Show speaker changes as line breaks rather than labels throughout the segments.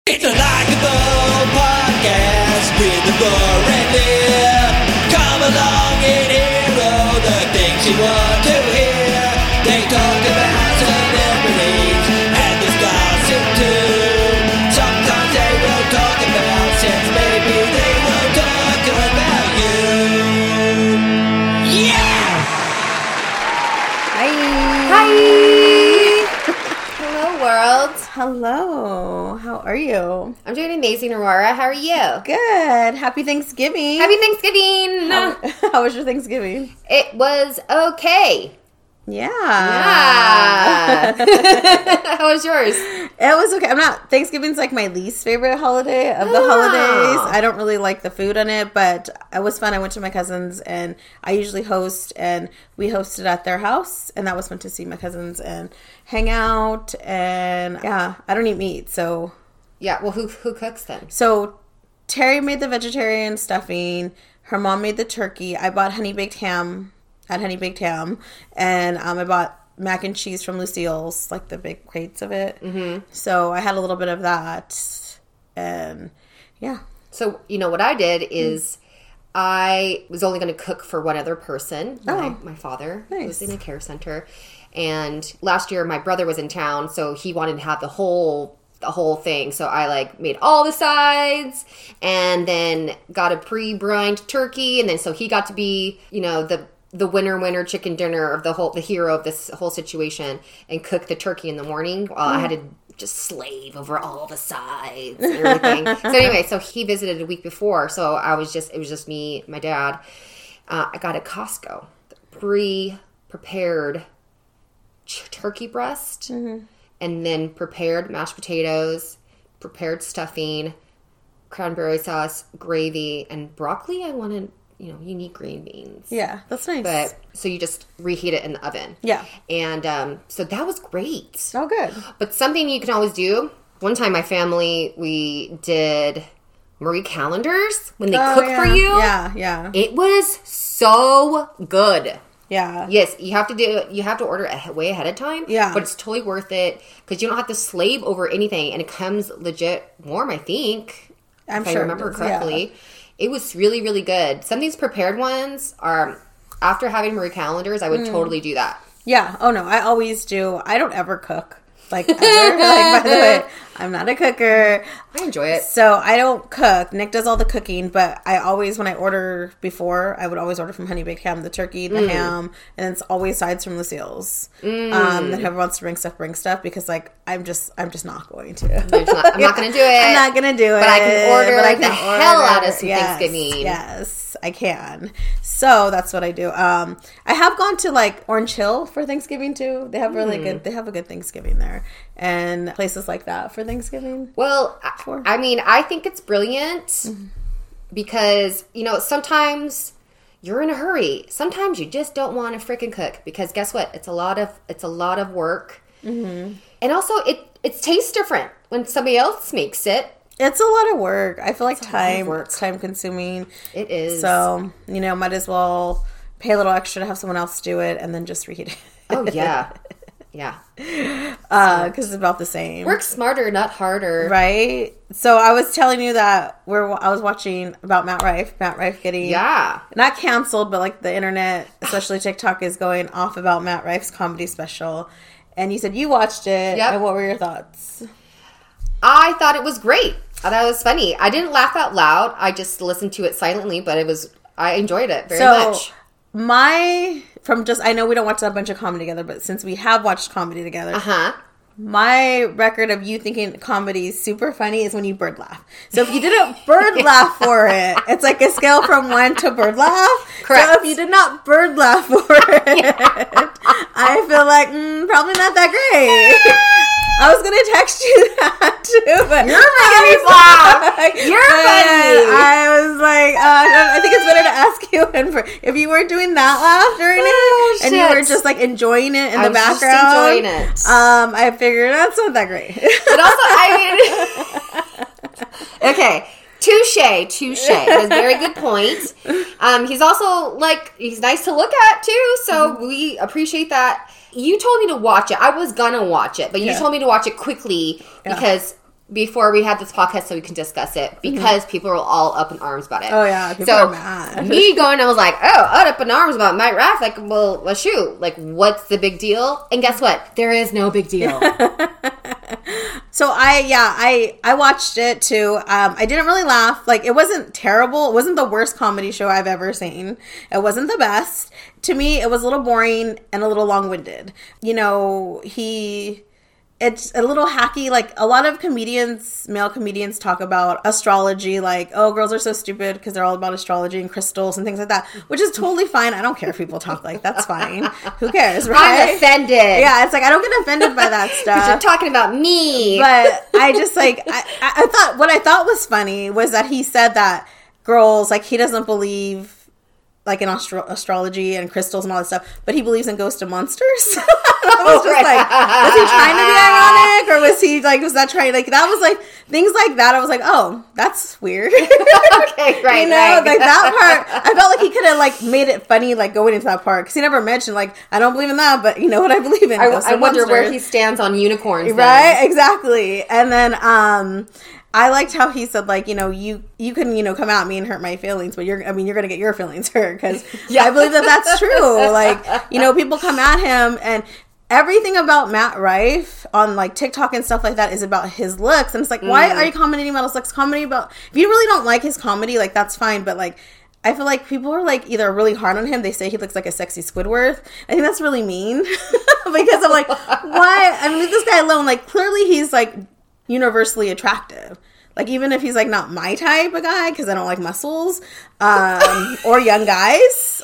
It's a likeable podcast with a and Lear. Come along and hear all the things you want to hear. They talk about celebrities and the gossip too. Sometimes they will talk about sex, maybe they will talk about you. Yeah!
Hi! Hello, world.
Hello. How are you?
I'm doing amazing, Aurora. How are you?
Good. Happy Thanksgiving.
Happy Thanksgiving!
How was your Thanksgiving?
It was okay.
Yeah.
How was yours?
It was okay. Thanksgiving's like my least favorite holiday of the holidays. I don't really like the food on it, but it was fun. I went to my cousin's and I usually host, and we hosted at their house, and that was fun to see my cousins and hang out. And yeah, I don't eat meat, so.
Yeah, well, who cooks then?
So Terry made the vegetarian stuffing. Her mom made the turkey. I bought honey baked ham at Honey Baked Ham, and I bought mac and cheese from Lucille's, like the big crates of it. Mm-hmm. So I had a little bit of that, and yeah.
So, you know, what I did is I was only going to cook for one other person, my father, who was in a care center. And last year, my brother was in town, so he wanted to have the whole thing. So I made all the sides and then got a pre-brined turkey. And then so he got to be, the winner chicken dinner of the hero of this whole situation, and cook the turkey in the morning while I had to just slave over all the sides and everything. So anyway, so he visited a week before. So it was just me, my dad. I got at Costco pre-prepared turkey breast, and then prepared mashed potatoes, prepared stuffing, cranberry sauce, gravy, and broccoli. I wanted, you need green beans.
Yeah, that's nice.
But so you just reheat it in the oven.
Yeah.
And so that was great.
Oh, good.
But something you can always do. One time my family, we did Marie Callender's when they cook for you.
Yeah, yeah.
It was so good.
Yeah.
Yes, you have to order it way ahead of time.
Yeah.
But it's totally worth it because you don't have to slave over anything, and it comes legit warm, I think.
I'm
if
sure
I remember correctly.
Yeah.
It was really, really good. Some of these prepared ones are, after having Marie Callender's, I would totally do that.
Yeah. Oh, no, I always do. I don't ever cook. Ever. By the way, I'm not a cooker.
I enjoy it.
So I don't cook. Nick does all the cooking, but I always, when I order before, I would always order from Honey Baked Ham, the turkey, the ham, and it's always sides from Lucille's. Then whoever wants to bring stuff, because I'm just not going to.
I'm not going to do it.
I'm not going to do it.
But I can order the hell out of some Thanksgiving.
Yes, I can. So that's what I do. I have gone to Orange Hill for Thanksgiving too. They have they have a good Thanksgiving there, and places like that for Thanksgiving.
Well, I think it's brilliant because, sometimes you're in a hurry. Sometimes you just don't want to freaking cook because guess what? It's a lot of work. Mm-hmm. And also it tastes different when somebody else makes it.
It's a lot of work. I feel like it's time consuming.
It is.
So, might as well pay a little extra to have someone else do it and then just reheat it.
Oh, yeah. Yeah.
Because it's about the same.
Work smarter, not harder.
Right? So I was telling you that I was watching about Matt Rife. Matt Rife getting...
Yeah.
Not canceled, but the internet, especially TikTok, is going off about Matt Rife's comedy special. And you said you watched it.
Yep.
And what were your thoughts?
I thought it was great. I thought it was funny. I didn't laugh out loud. I just listened to it silently, but I enjoyed it very much. I know we don't watch a bunch of comedy together, but since we have watched comedy together, my record of you thinking comedy is super funny is when you bird laugh. So if you didn't bird laugh for it, it's like a scale from 1 to bird laugh. Correct.
So if you did not bird laugh for it, I feel like probably not that great. I was going to text you that too, but
you're making me laugh. You're funny.
I was like, I think it's better to ask you if you weren't doing that laugh during it, and you were just enjoying it in the background.
Just enjoying it.
I figured that's not that great.
But also, okay. Touche. That's a very good point. He's also he's nice to look at too, so we appreciate that. You told me to watch it. I was gonna watch it, but you told me to watch it quickly because before we had this podcast so we can discuss it because people were all up in arms about it.
Oh, yeah. People are mad.
Me going, I was like, oh, up in arms about Matt Rife. Like, well, shoot. Like, what's the big deal? And guess what? There is no big deal.
So I watched it too. I didn't really laugh. Like, it wasn't terrible. It wasn't the worst comedy show I've ever seen. It wasn't the best. To me, it was a little boring and a little long-winded. You know, it's a little hacky. Like, a lot of comedians, male comedians, talk about astrology. Like, oh, girls are so stupid because they're all about astrology and crystals and things like that, which is totally fine. I don't care if people talk like that's fine. Who cares, right?
I'm offended.
Yeah, it's like, I don't get offended by that stuff.
You're talking about me.
But I just, like, I thought, what I thought was funny was that he said that girls, like, he doesn't believe like in astrology and crystals and all that stuff, but he believes in ghosts and monsters. I was just like, was he trying to be ironic, or was that trying, like, that was like, things like that, I was like, oh, that's weird.
Okay, right,
you know,
right.
like that part, I felt like he could have, like, made it funny, like, going into that part, because he never mentioned, like, I don't believe in that, but you know what I believe in.
I wonder where he stands on unicorns,
right? Then. Exactly. And then, I liked how he said, like, you know, you can, you know, come at me and hurt my feelings, but you're going to get your feelings hurt, because I believe that that's true. Like, you know, people come at him, and everything about Matt Rife on, like, TikTok and stuff like that is about his looks. And it's like, why are you commenting about his looks? Comedy about, if you really don't like his comedy, like, that's fine. But, like, I feel like people are, like, either really hard on him. They say he looks like a sexy Squidward. I think that's really mean because I'm like, why? I mean, leave this guy alone. Like, clearly he's, like, universally attractive. Like, even if he's, like, not my type of guy, because I don't like muscles, or young guys.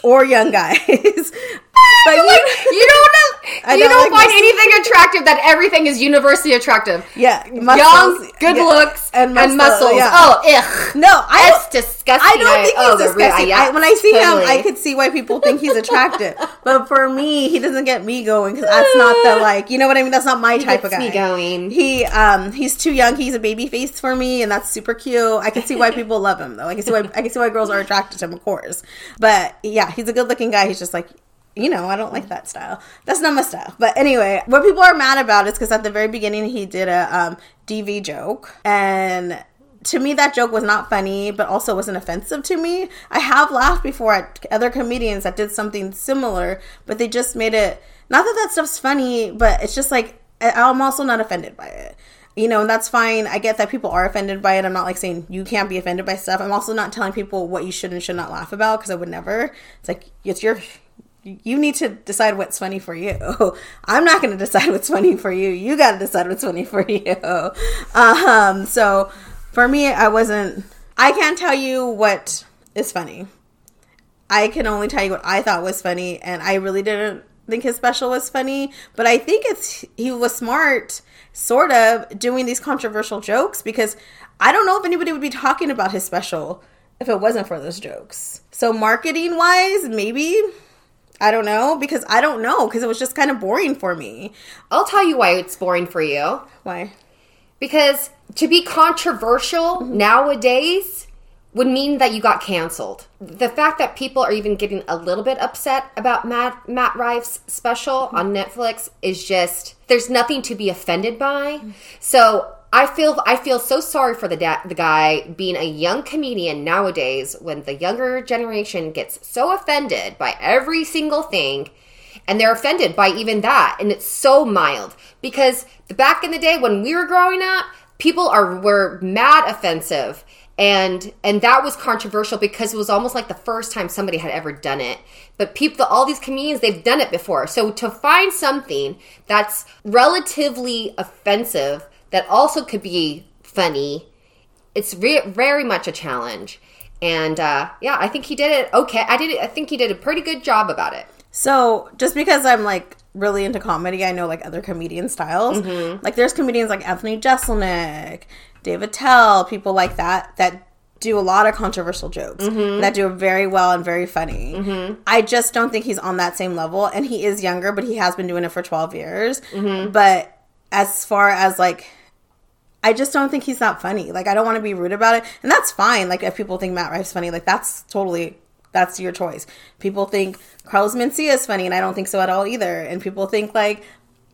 But
you don't find anything attractive that everything is universally attractive.
Yeah,
muscles, young, good looks, and muscles. Yeah. Oh, ugh.
No,
that's disgusting.
I don't think he's disgusting. When I see him, I could see why people think he's attractive. But for me, he doesn't get me going, because that's not the, like, you know what I mean? That's not my type of guy.
Me going.
He's too young. He's a baby face for me, and that's super cute. I can see why people love him, though. I can see why girls are attracted to him, of course. But yeah, he's a good looking guy. He's just like, you know, I don't like that style. That's not my style. But anyway, what people are mad about is because at the very beginning he did a DV joke, and to me that joke was not funny, but also wasn't offensive to me. I have laughed before at other comedians that did something similar, but they just made it, not that stuff's funny, but it's just like, I'm also not offended by it. You know, and that's fine. I get that people are offended by it. I'm not, like, saying you can't be offended by stuff. I'm also not telling people what you should and should not laugh about, because I would never. It's like, you need to decide what's funny for you. I'm not going to decide what's funny for you. You got to decide what's funny for you. So for me, I can't tell you what is funny. I can only tell you what I thought was funny, and I really didn't think his special was funny, but I think he was smart, sort of, doing these controversial jokes, because I don't know if anybody would be talking about his special if it wasn't for those jokes. So marketing wise, maybe, I don't know, because it was just kind of boring for me.
I'll tell you why it's boring for you.
Why?
Because to be controversial nowadays would mean that you got canceled. The fact that people are even getting a little bit upset about Matt Rife's special on Netflix is just, there's nothing to be offended by. So I feel so sorry for the guy being a young comedian nowadays, when the younger generation gets so offended by every single thing, and they're offended by even that, and it's so mild. Because back in the day when we were growing up, people were mad offensive. And that was controversial because it was almost like the first time somebody had ever done it. But all these comedians, they've done it before. So to find something that's relatively offensive that also could be funny, it's very much a challenge. And I think he did it okay. I think he did a pretty good job about it.
So just because I'm, like, really into comedy, I know, like, other comedian styles. Mm-hmm. Like, there's comedians like Anthony Jeselnik, Dave Attell, people like that do a lot of controversial jokes, that do it very well and very funny. Mm-hmm. I just don't think he's on that same level, and he is younger, but he has been doing it for 12 years. Mm-hmm. But as far as, like, I just don't think he's that funny. Like, I don't want to be rude about it, and that's fine. Like, if people think Matt Rife's funny, like, that's your choice. People think Carlos Mencia is funny, and I don't think so at all either. And people think, like,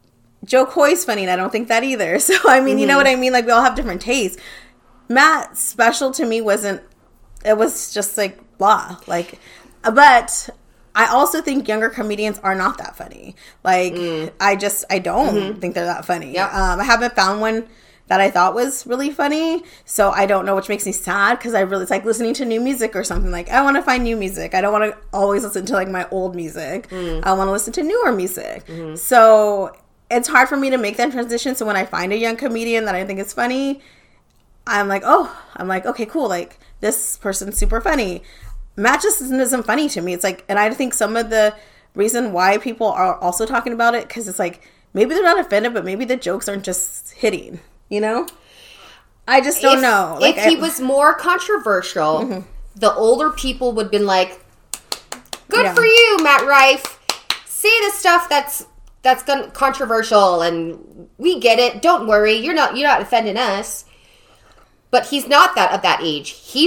Joe Coy's funny, and I don't think that either. So, I mean, you know what I mean? Like, we all have different tastes. Matt's special to me wasn't, it was just like, blah. Like, but I also think younger comedians are not that funny. Like, I don't think they're that funny.
Yep.
I haven't found one that I thought was really funny, so I don't know, which makes me sad, because it's like listening to new music or something. Like, I want to find new music. I don't want to always listen to like my old music. I want to listen to newer music. So it's hard for me to make that transition. So when I find a young comedian that I think is funny, I'm like, okay, cool. Like, this person's super funny. Matt just isn't funny to me. It's like, and I think some of the reason why people are also talking about it, because it's like, maybe they're not offended, but maybe the jokes aren't just hitting. You know? I just don't know.
Like, if he was more controversial, the older people would have been like, good for you, Matt Rife. Say the stuff that's controversial, and we get it. Don't worry. You're not offending us. But he's not of that age. He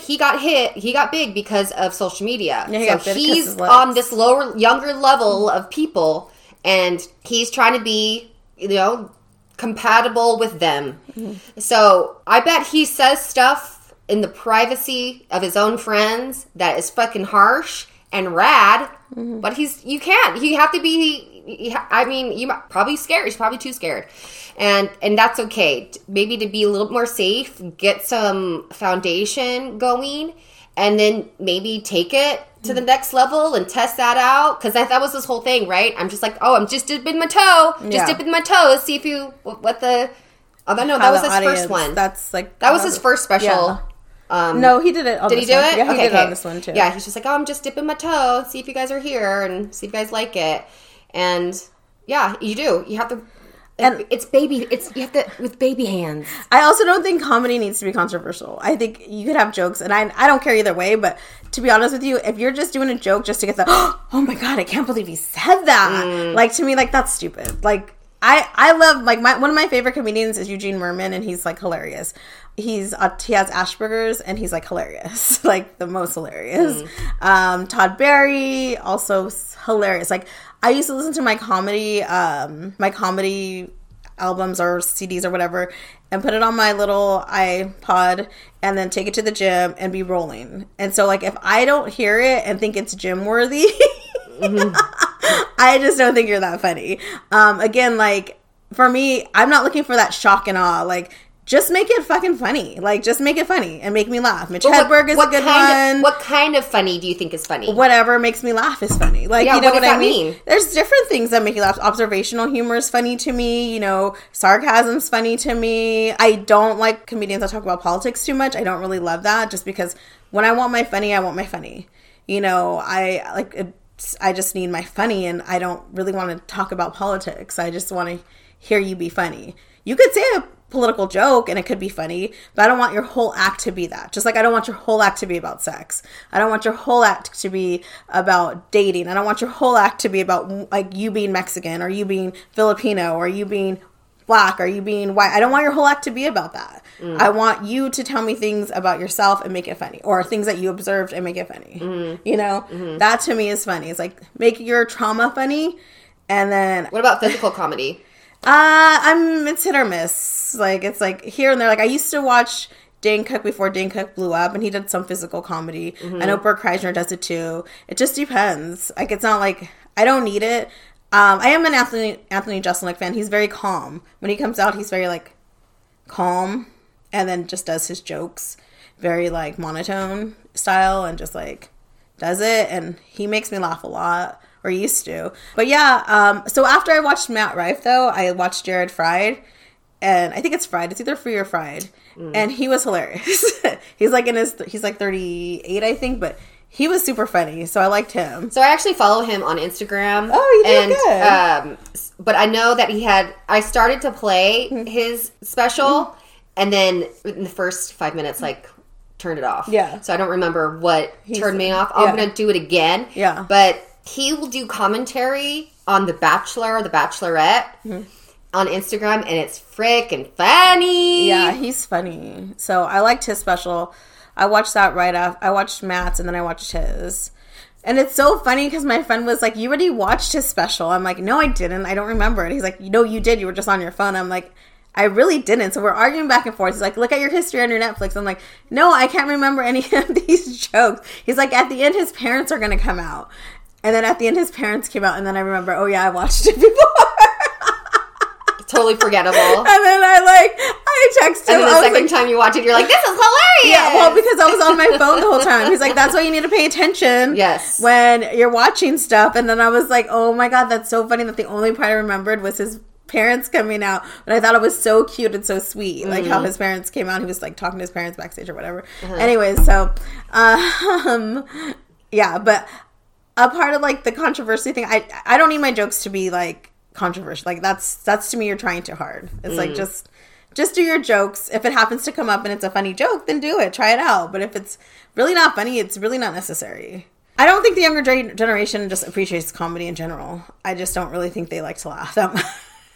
got big because of social media.
Yeah,
so he's on this younger level of people, and he's trying to be, compatible with them. So I bet he says stuff in the privacy of his own friends that is fucking harsh and rad, but you have to be, I mean, you might probably scared. He's probably too scared. And that's okay. Maybe to be a little more safe, get some foundation going, and then maybe take it to the next level and test that out. Because that was his whole thing, right? I'm just like, I'm just dipping my toe. Dipping my toe. See if what the... Oh, no, that was his first one.
That's like...
That was his first special.
Yeah. No, he did it on
this one. Did he do it?
Yeah, he did it on this one, too.
Yeah, he's just like, I'm just dipping my toe. See if you guys are here and see if you guys like it. And, yeah, you do. You have to... And you have to, with baby hands.
I also don't think comedy needs to be controversial. I think you could have jokes, and I don't care either way, but to be honest with you, if you're just doing a joke just to get the, oh my God, I can't believe he said that. Like, to me, like, that's stupid. Like, I love, like, one of my favorite comedians is Eugene Merman, and he's, like, hilarious. He has Asperger's, and he's, like, hilarious. Like, the most hilarious. Todd Barry, also hilarious. Like, I used to listen to my comedy albums or CDs or whatever, and put it on my little iPod, and then take it to the gym and be rolling. And so, like, if I don't hear it and think it's gym worthy, I just don't think you're that funny. Again, like, for me, I'm not looking for that shock and awe. Like, just make it fucking funny. Like, just make it funny and make me laugh. Mitch Hedberg is a good one.
What kind of funny do you think is funny?
Whatever makes me laugh is funny. Like, you know what I mean? There's different things that make you laugh. Observational humor is funny to me. Sarcasm's funny to me. I don't like comedians that talk about politics too much. I don't really love that, just because when I want my funny, I want my funny. I just need my funny, and I don't really want to talk about politics. I just want to hear you be funny. You could say a political joke and it could be funny, but I don't want your whole act to be that. Just like I don't want your whole act to be about sex. I don't want your whole act to be about dating. I don't want your whole act to be about, like, you being Mexican, or you being Filipino, or you being Black, or you being white. I don't want your whole act to be about that. I want you to tell me things about yourself and make it funny, or things that you observed and make it funny. That to me is funny. It's like, make your trauma funny. And then
what about physical comedy?
It's hit or miss. Like, it's like here and there. Like, I used to watch Dane Cook before Dane Cook blew up, and he did some physical comedy. I know Bert Kreischer does it too. It just depends. Like, it's not like, I don't need it. I am an Anthony Jeselnik fan. He's very calm. When he comes out, he's very, like, calm, and then just does his jokes very, like, monotone style, and just, like, does it, and he makes me laugh a lot. Or used to. But yeah, so after I watched Matt Rife, though, I watched Jared Fried. And I think it's Fried. It's either Free or Fried. And he was hilarious. He's like 38, I think, but he was super funny. So I liked him.
So I actually follow him on Instagram.
Oh, you did good.
But I know that I started to play his special, and then in the first 5 minutes, like, turned it off.
Yeah.
So I don't remember what turned me off. I'm going to do it again.
Yeah.
But he will do commentary on The Bachelor or The Bachelorette on Instagram, and it's frickin' funny.
Yeah, he's funny. So I liked his special. I watched that right after. I watched Matt's, and then I watched his. And it's so funny because my friend was like, you already watched his special. I'm like, no, I didn't. I don't remember it. He's like, no, you did. You were just on your phone. I'm like, I really didn't. So we're arguing back and forth. He's like, look at your history on your Netflix. I'm like, no, I can't remember any of these jokes. He's like, at the end, his parents are going to come out. And then at the end, his parents came out. And then I remember, oh yeah, I watched it before.
Totally forgettable.
And then I texted him.
And then the second time you watch it, you're like, this is hilarious.
Yeah, well, because I was on my phone the whole time. He's like, that's why you need to pay attention.
Yes.
When you're watching stuff. And then I was like, oh my God, that's so funny that the only part I remembered was his parents coming out. But I thought it was so cute and so sweet. Like how his parents came out. He was like talking to his parents backstage or whatever. Anyways, so, yeah, but a part of like the controversy thing, I don't need my jokes to be like controversial. Like that's to me, you're trying too hard. It's like, just do your jokes. If it happens to come up and it's a funny joke, then do it. Try it out. But if it's really not funny, it's really not necessary. I don't think the younger generation just appreciates comedy in general. I just don't really think they like to laugh that much.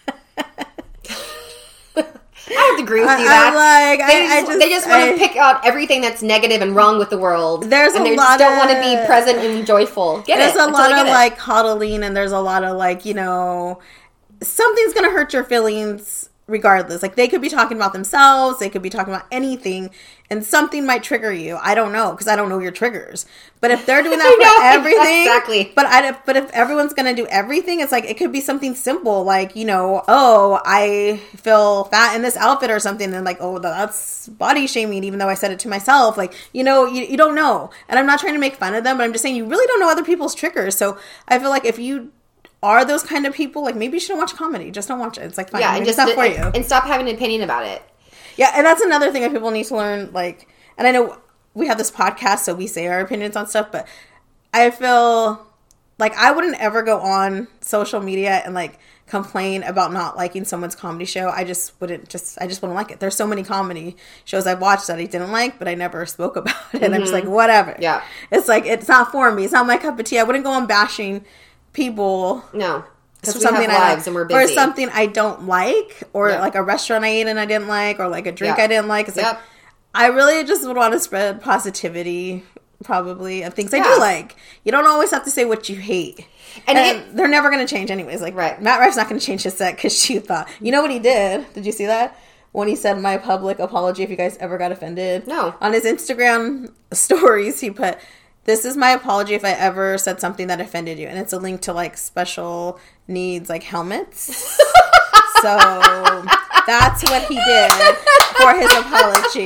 I would agree with you that. They just want to pick out everything that's negative and wrong with the world.
There's
and
a
they
lot
just don't want to be present and joyful.
There's a lot of like coddling, and there's a lot of like, you know, something's going to hurt your feelings regardless. Like they could be talking about themselves, they could be talking about anything, and something might trigger you. I don't know, because I don't know your triggers. But if they're doing that for everything,
exactly.
But if everyone's gonna do everything, it's like it could be something simple, like, you know, oh, I feel fat in this outfit or something, and like, oh, that's body shaming, even though I said it to myself. Like, you know, you don't know. And I'm not trying to make fun of them, but I'm just saying you really don't know other people's triggers. So I feel like if you are those kind of people, like maybe you shouldn't watch comedy. Just don't watch it. It's like fine.
Yeah, and
it's not for you.
And stop having an opinion about it.
Yeah, and that's another thing that people need to learn. Like, and I know we have this podcast, so we say our opinions on stuff, but I feel like I wouldn't ever go on social media and like complain about not liking someone's comedy show. I just wouldn't like it. There's so many comedy shows I've watched that I didn't like, but I never spoke about it. And I'm just like, whatever.
Yeah.
It's like, it's not for me. It's not my cup of tea. I wouldn't go on bashing people.
No.
For
something lives and we're busy.
Or something I don't like, or like a restaurant I ate and I didn't like, or like a drink I didn't like. It's like, I really just would want to spread positivity, probably, of things I do like. You don't always have to say what you hate. And they're never going to change anyways. Like, Matt Rife's not going to change his set because you thought. You know what he did? Did you see that? When he said, my public apology if you guys ever got offended.
No.
On his Instagram stories, he put, this is my apology if I ever said something that offended you. And it's a link to, like, special needs, like, helmets. So that's what he did for his apology.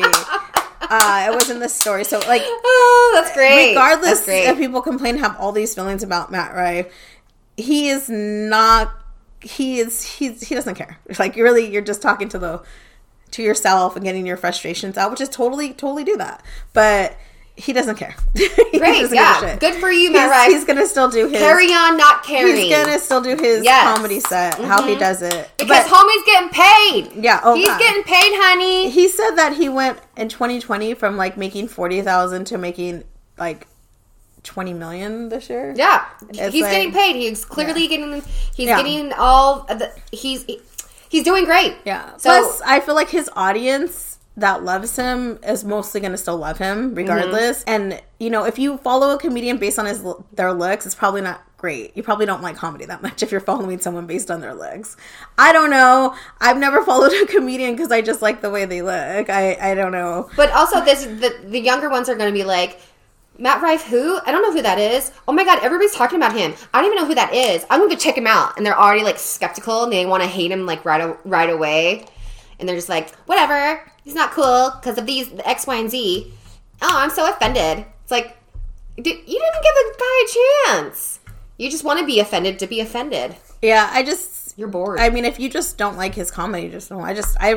It was in the story. So, like,
oh, that's great.
Regardless if people complain, have all these feelings about Matt Rife, he is not, he doesn't care. Like, really, you're just talking to yourself and getting your frustrations out, which is totally do that. But he doesn't care.
Great, yeah. Good for you, Matt Rife.
He's going to still do his...
Carry on, not caring.
He's going to still do his comedy set, how he does it.
Because homie's getting paid.
Yeah,
He's getting paid, honey.
He said that he went in 2020 from, like, making $40,000 to making, like, $20 million this year.
Yeah. He's like, getting paid. He's clearly getting... He's getting all... He's doing great.
Yeah. So, plus, I feel like his audience that loves him is mostly going to still love him regardless. And, you know, if you follow a comedian based on their looks, it's probably not great. You probably don't like comedy that much if you're following someone based on their looks. I don't know. I've never followed a comedian because I just like the way they look. I don't know.
But also, the younger ones are going to be like, Matt Rife, who? I don't know who that is. Oh my God, everybody's talking about him. I don't even know who that is. I'm going to go check him out. And they're already, like, skeptical and they want to hate him, like, right away. And they're just like, whatever. He's not cool because of these X, Y, and Z. Oh, I'm so offended. It's like, you didn't give the guy a chance. You just want to be offended to be offended.
Yeah,
you're bored.
I mean, if you just don't like his comedy, just don't.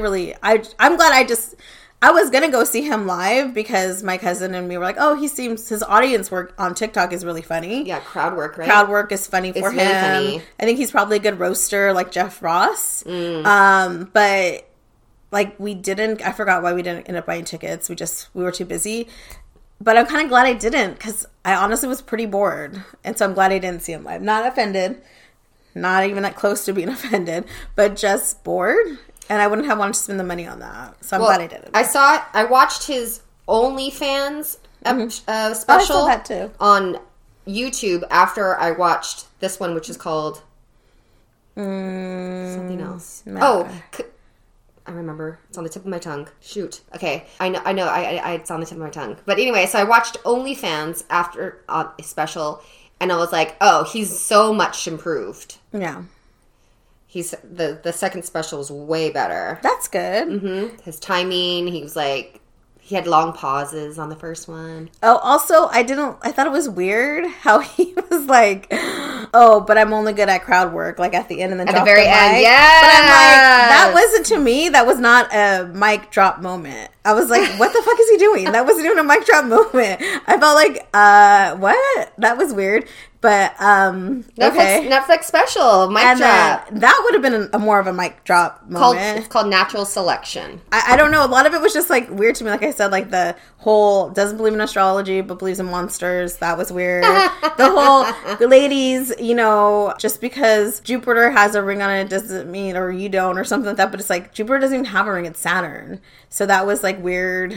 I'm glad I was going to go see him live because my cousin and me were like, oh, his audience work on TikTok is really funny.
Yeah, crowd work, right?
Crowd work is funny for him. Really funny. I think he's probably a good roaster like Jeff Ross. But... like, I forgot why we didn't end up buying tickets. We were too busy. But I'm kind of glad I didn't, because I honestly was pretty bored. And so I'm glad I didn't see him live. Not offended. Not even that close to being offended. But just bored. And I wouldn't have wanted to spend the money on that. So I'm glad I didn't.
I watched his OnlyFans special.
I saw that too.
On YouTube after I watched this one, which is called something else. I remember. It's on the tip of my tongue. Shoot. Okay. I know. It's on the tip of my tongue. But anyway, so I watched OnlyFans after a special, and I was like, oh, he's so much improved.
Yeah.
He's the second special was way better.
That's good.
Mm-hmm. His timing. He was like, he had long pauses on the first one.
Oh, also, I thought it was weird how he was like, oh, but I'm only good at crowd work, like at the end and then
at the very end.
Yeah. But I'm like, that wasn't, to me, that was not a mic drop moment. I was like, what the fuck is he doing? That wasn't even a mic drop moment. I felt like, what? That was weird. But
Netflix special mic drop.
That would have been more of a mic drop moment.
It's called Natural Selection.
I don't know. A lot of it was just like weird to me. Like I said, like the whole doesn't believe in astrology but believes in monsters. That was weird. The ladies, you know, just because Jupiter has a ring on it doesn't mean, or you don't, or something like that. But it's like Jupiter doesn't even have a ring. It's Saturn. So that was like weird.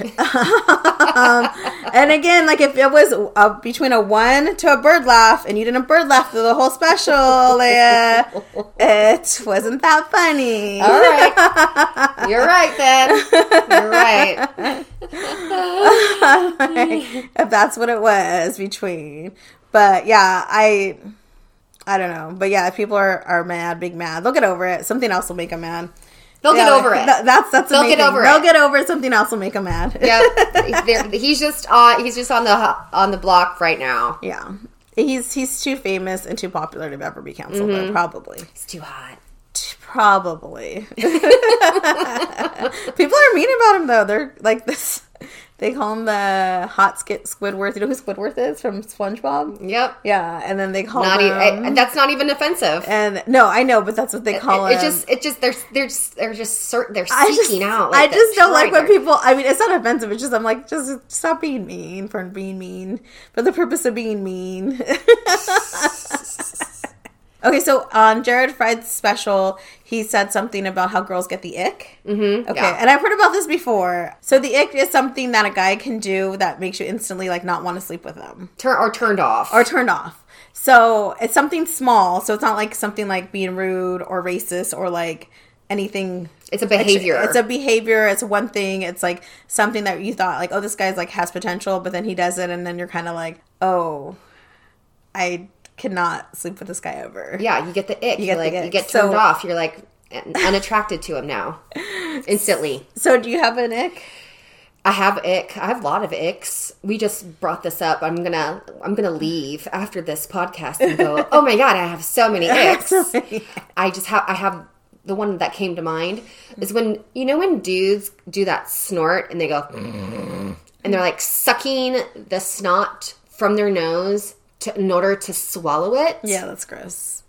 And again, like if it was between a 1 to a bird laugh and you didn't bird laugh through the whole special, Leah, it wasn't that funny.
All right. You're right then. You're right.
If that's what it was between. But yeah, I don't know. But yeah, if people are mad, big mad, they'll get over it. Something else will make them mad.
They'll get over it.
That's
They'll
amazing.
get over it.
They'll get over it. Something else will make them mad.
Yeah, he's just on the block right now.
Yeah, he's too famous and too popular to ever be canceled. Though, probably.
He's too hot.
Probably. People are mean about him though. They're like this. They call him the hot Squidward. You know who Squidward is from SpongeBob?
Yep.
Yeah, and then they call him.
That's not even offensive.
And no, I know, but that's what they call him.
They're seeking out.
I just don't like when people. I mean, it's not offensive. It's just I'm like, just stop being mean for being mean for the purpose of being mean. Okay, so on Jared Fry's special, he said something about how girls get the ick. Mm-hmm. Okay, yeah. And I've heard about this before. So the ick is something that a guy can do that makes you instantly like not want to sleep with them.
Turned off.
So it's something small. So it's not like something like being rude or racist or like anything.
It's a behavior.
It's a behavior. It's one thing. It's like something that you thought like, oh, this guy's like has potential, but then he does it, and then you're kind of like, oh, I cannot sleep with this guy ever.
Yeah, you get the ick. You get turned off. You're like unattracted to him now. Instantly.
So do you have an ick?
I have ick. I have a lot of icks. We just brought this up. I'm gonna leave after this podcast and go, oh my God, I have so many icks. I have the one that came to mind is when dudes do that snort and they go and they're like sucking the snot from their nose in order to swallow it.
Yeah, that's gross.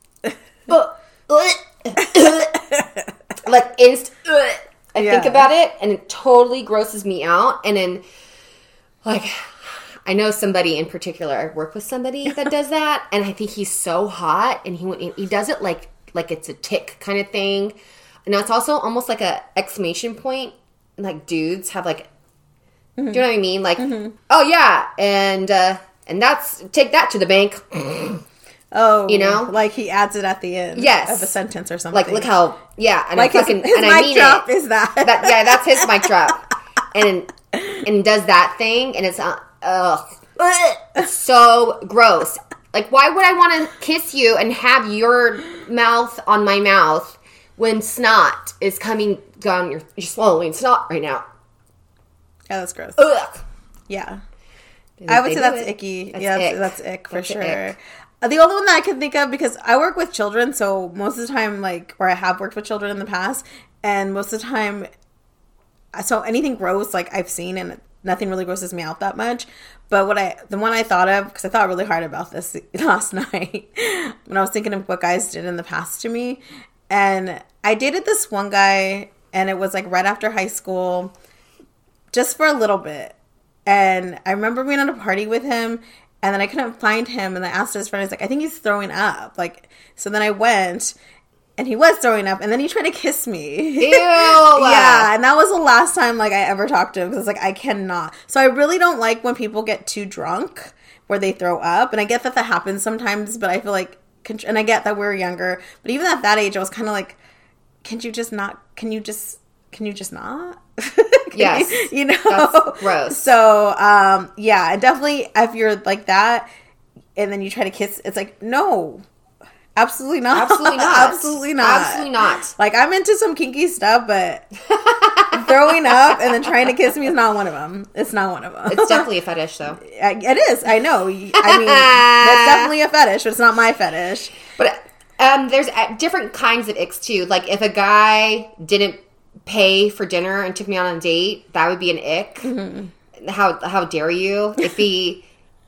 Like I think about it and it totally grosses me out. And then like I know somebody in particular, I work with somebody that does that, and I think he's so hot, and he does it like it's a tick kind of thing. And it's also almost like a exclamation point. Like dudes have like, do you know what I mean? Like, oh yeah, and that's, take that to the bank.
Oh,
you know,
like he adds it at the end of a sentence or something.
Like, look how, and
like his mic drop is that.
Yeah, that's his mic drop, and does that thing, and it's it's so gross. Like, why would I want to kiss you and have your mouth on my mouth when snot is coming down? You're swallowing snot right now.
Yeah, that's gross.
Ugh.
Yeah, I would say that's icky. That's ick for sure. Ick. The only one that I can think of, because I work with children, so most of the time, or I have worked with children in the past, and most of the time, so anything gross, like I've seen, and nothing really grosses me out that much. But the one I thought of, because I thought really hard about this last night, when I was thinking of what guys did in the past to me, and I dated this one guy, and it was like right after high school, just for a little bit, and I remember being at a party with him. And then I couldn't find him, and I asked his friend, I was like, I think he's throwing up. Like, so then I went, And he was throwing up, and then he tried to kiss me.
Ew!
Yeah, and that was the last time, like, I ever talked to him, because, like, I cannot. So I really don't like when people get too drunk, where they throw up, and I get that happens sometimes, but I feel like, and I get that we're younger, but even at that age, I was kind of like, can you just not?
Yes.
You know?
That's gross.
So, yeah, and definitely, if you're like that, and then you try to kiss, it's like, no. Absolutely not.
Absolutely not.
Absolutely not.
Absolutely not.
Like, I'm into some kinky stuff, but throwing up and then trying to kiss me is not one of them. It's not one of them.
It's definitely a fetish, though.
It is. I know. I mean, that's definitely a fetish, but it's not my fetish.
But there's different kinds of icks, too. Like, if a guy didn't pay for dinner and took me on a date, that would be an ick. Mm-hmm. How dare you? If he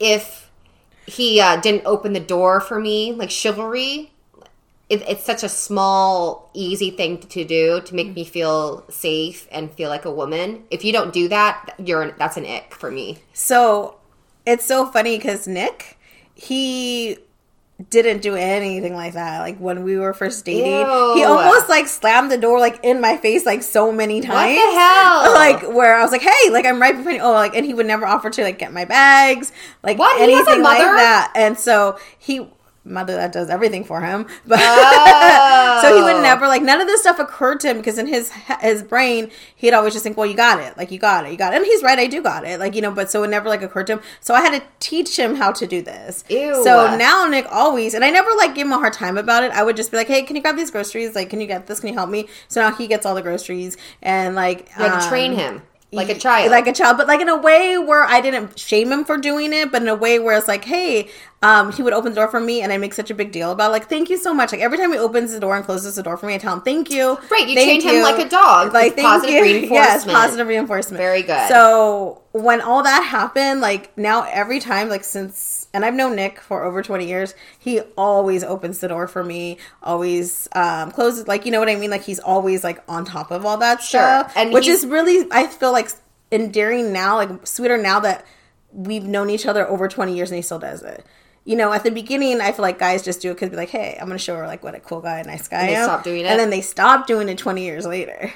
didn't open the door for me, like chivalry, it's such a small, easy thing to do to make me feel safe and feel like a woman. If you don't do that, that's an ick for me.
So it's so funny because Nick, he didn't do anything like that. Like, when we were first dating,
Ew.
he almost, like, slammed the door, like, in my face, like, so many times.
What the hell?
Like, where I was like, hey, like, I'm right behind you. Oh, like, and he would never offer to, like, get my bags, like,
what?
anything like that. And so mother that does everything for him, but so he would never, like, none of this stuff occurred to him, because in his brain he'd always just think, well, you got it, and he's right, I do got it, like, you know, but so it never, like, occurred to him, so I had to teach him how to do this.
Ew.
So now Nick always, and I never, like, give him a hard time about it. I would just be like, hey, can you grab these groceries, like, can you get this, can you help me? So now he gets all the groceries, and, like,
you had to train him like a child,
but, like, in a way where I didn't shame him for doing it, but in a way where it's like, hey, he would open the door for me, and I make such a big deal about it. Like, thank you so much. Like, every time he opens the door and closes the door for me, I tell him, thank you.
Right, you trained him like a dog.
Like,
positive reinforcement.
Yes, positive reinforcement.
Very good.
So, when all that happened, like, now every time, like, since, and I've known Nick for over 20 years, he always opens the door for me, always closes, like, you know what I mean? Like, he's always, like, on top of all that stuff.
And
which is really, I feel like, endearing now, like, sweeter now that we've known each other over 20 years and he still does it. You know, at the beginning, I feel like guys just do it because be like, hey, I'm going to show her, like, what a cool guy, nice guy I am.
And they stop doing it.
And then they stop doing it 20 years later.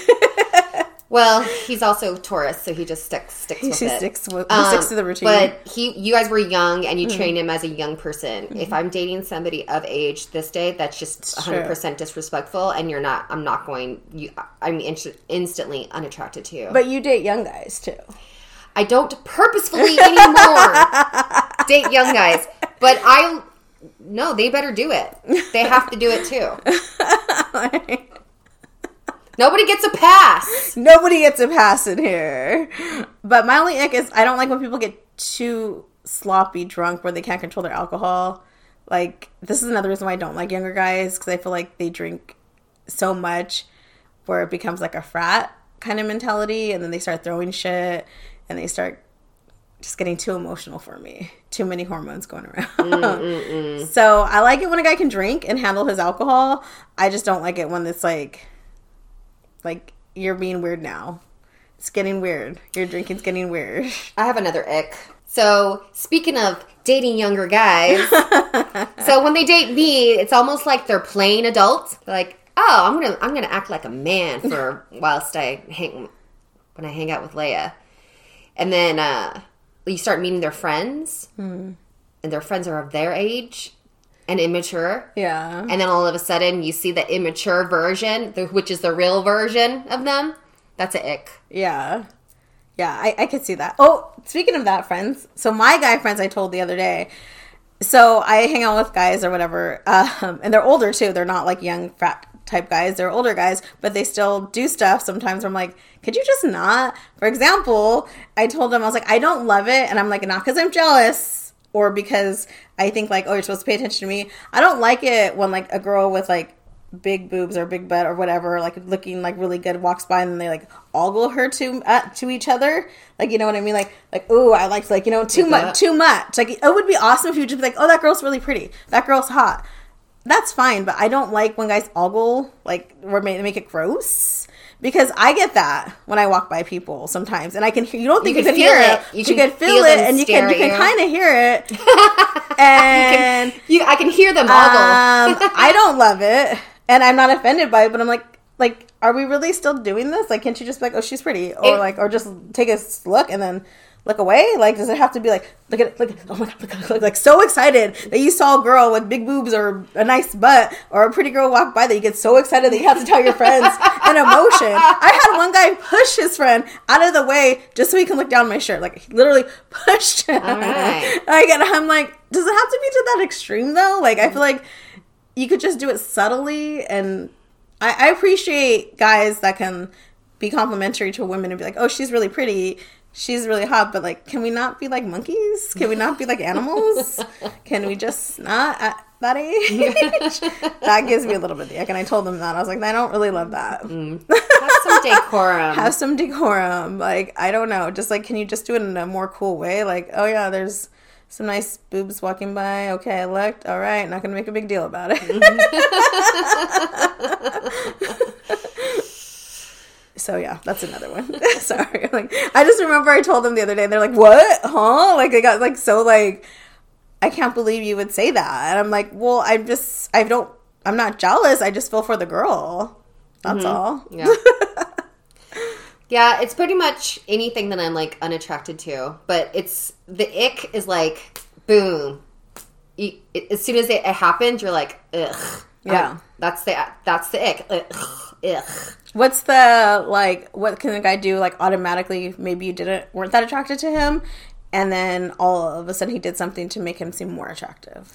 Well, he's also Taurus, so he just sticks with it.
He sticks to the routine.
But you guys were young, and you trained him as a young person. Mm-hmm. If I'm dating somebody of age this day, that's just 100% disrespectful, and I'm instantly unattracted to you.
But you date young guys, too.
I don't purposefully anymore date young guys. But no, they better do it. They have to do it, too. Nobody gets a pass.
Nobody gets a pass in here. But my only ick is I don't like when people get too sloppy drunk where they can't control their alcohol. Like, this is another reason why I don't like younger guys, because I feel like they drink so much where it becomes like a frat kind of mentality, and then they start throwing shit, and they start just getting too emotional for me. Too many hormones going around. So I like it when a guy can drink and handle his alcohol. I just don't like it when it's like, you're being weird now. It's getting weird. Your drinking's getting weird.
I have another ick. So, speaking of dating younger guys, so when they date me, it's almost like they're playing adults. They're like, oh, I'm gonna act like a man for whilst when I hang out with Leia. And then you start meeting their friends, and their friends are of their age and immature.
Yeah.
And then all of a sudden, you see the immature version, which is the real version of them. That's an ick.
Yeah. Yeah, I could see that. Oh, speaking of that, friends. So my guy friends I told the other day. So I hang out with guys or whatever. And they're older, too. They're not like young frat type guys. They're older guys. But they still do stuff sometimes where I'm like, could you just not? For example, I told them, I was like, I don't love it. And I'm like, not because I'm jealous or because I think like, oh, you're supposed to pay attention to me. I don't like it when like a girl with like big boobs or big butt or whatever, like looking like really good, walks by and then they like ogle her to each other, like, you know what I mean, like ooh, I like you know, too much. Like, it would be awesome if you just be like, oh, that girl's really pretty, that girl's hot. That's fine, but I don't like when guys ogle, like, or make it gross, because I get that when I walk by people sometimes, and I can hear. You don't think you can hear it. You can feel it, and you can kind of hear it. And
I can hear them ogle.
I don't love it. And I'm not offended by it, but I'm like, are we really still doing this? Like, can't you just be like, oh, she's pretty? Or or just take a look and then look away? Like, does it have to be like, look at, oh my God, look, like so excited that you saw a girl with big boobs or a nice butt or a pretty girl walk by that you get so excited that you have to tell your friends in emotion. I had one guy push his friend out of the way just so he can look down my shirt. Like, he literally pushed him.
All right.
Like, and I'm like, does it have to be to that extreme though? Like, I feel like you could just do it subtly, and I appreciate guys that can be complimentary to women and be like, oh, she's really pretty, she's really hot, but like, can we not be like monkeys? Can we not be like animals? Can we just not at that age? That gives me a little bit of the ick, and I told them that. I was like, I don't really love that.
Have some decorum.
Have some decorum. Like, I don't know. Just like, can you just do it in a more cool way? Like, oh yeah, there's some nice boobs walking by. Okay, I looked. All right, not going to make a big deal about it. So yeah, that's another one. Sorry. Like, I just remember I told them the other day, and they're like, what? Huh? Like, they got like so like, I can't believe you would say that. And I'm like, well, I'm not jealous. I just feel for the girl. That's all.
Yeah. Yeah, it's pretty much anything that I'm like unattracted to, but it's the ick is like boom. As soon as it happens, you're like, ugh.
Yeah,
that's the ick. Ugh.
What's the like? What can the guy do? Like automatically, maybe you weren't that attracted to him, and then all of a sudden he did something to make him seem more attractive.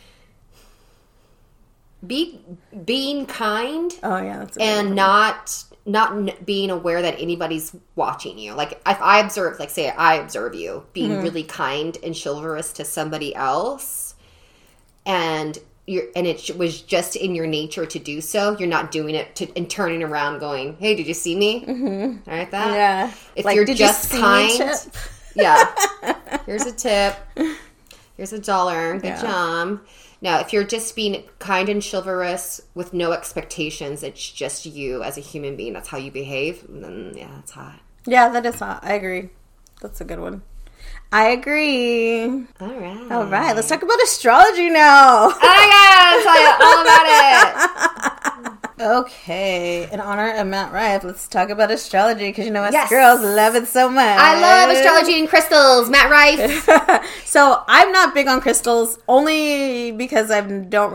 Being kind.
Oh yeah, that's
and not being aware that anybody's watching you. Like, if I observe, like, say I observe you being really kind and chivalrous to somebody else, and it was just in your nature to do so, you're not doing it and turning around going, hey, did you see me? Mm-hmm. All right, that?
Yeah.
If
like,
you're
did
just
you see
kind,
me, Chip?
Yeah. Here's a tip. Here's $1. Good job. Now, if you're just being kind and chivalrous with no expectations, it's just you as a human being, that's how you behave, then, yeah, that's hot.
Yeah, that is hot. I agree. That's a good one. I agree.
All
right. Let's talk about astrology now.
Oh, yeah. I'll tell you all about it.
Okay. In honor of Matt Rife, let's talk about astrology, because you know us girls love it so much.
I love astrology and crystals. Matt Rife.
So I'm not big on crystals, only because I'm not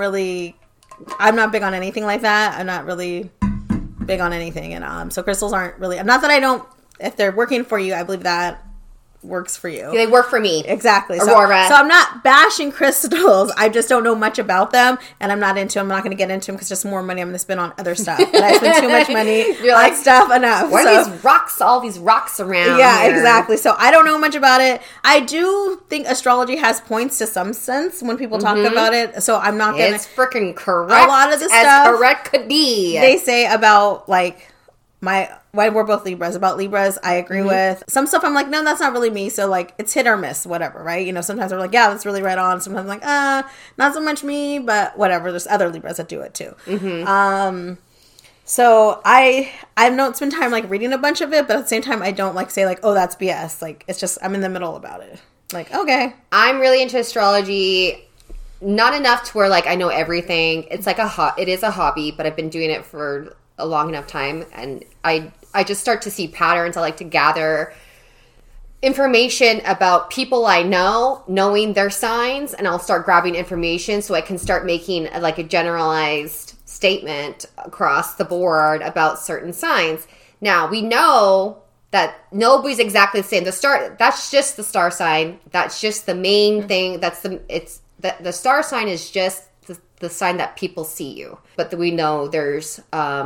big on anything like that. I'm not really big on anything. And so crystals aren't really, not that I don't, if they're working for you, I believe that works for you.
They work for me.
Exactly.
Aurora.
So I'm not bashing crystals. I just don't know much about them, and I'm not into them. I'm not going to get into them because just more money I'm going to spend on other stuff. And I spend too much money on stuff enough.
What are these rocks, all these rocks around
Yeah,
here?
Exactly. So I don't know much about it. I do think astrology has points to some sense when people talk about it. So I'm not going to...
It's freaking correct.
A lot of the stuff...
As correct could be.
They say about, like... we're both Libras. About Libras, I agree with. Some stuff I'm like, no, that's not really me. So, like, it's hit or miss, whatever, right? You know, sometimes we're like, yeah, that's really right on. Sometimes I'm like, not so much me, but whatever. There's other Libras that do it, too. Mm-hmm. So, I don't spend time, like, reading a bunch of it, but at the same time, I don't, like, say, like, oh, that's BS. Like, it's just, I'm in the middle about it. Like, okay.
I'm really into astrology. Not enough to where, like, I know everything. It's like it is a hobby, but I've been doing it for a long enough time, and I just start to see patterns. I like to gather information about people I know, knowing their signs, and I'll start grabbing information so I can start making a generalized statement across the board about certain signs. Now, we know that nobody's exactly the same. That's just the star sign. That's just the main thing. The star sign is just the sign that people see you. But we know there's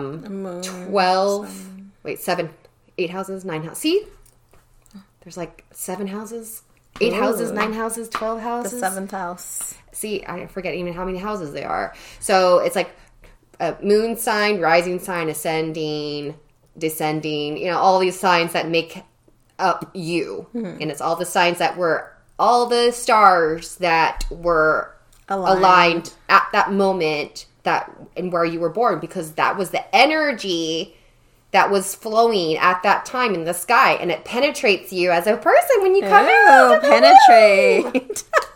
8 houses, 9 houses. See? There's like 7 houses, 8 houses, 9 houses, 12 houses.
The 7th house.
See, I forget even how many houses there are. So it's like a moon sign, rising sign, ascending, descending, all these signs that make up you. Mm-hmm. And it's all the signs that were, all the stars that were aligned at that moment and where you were born, because that was the energy that was flowing at that time in the sky, and it penetrates you as a person when you come out.
Penetrate.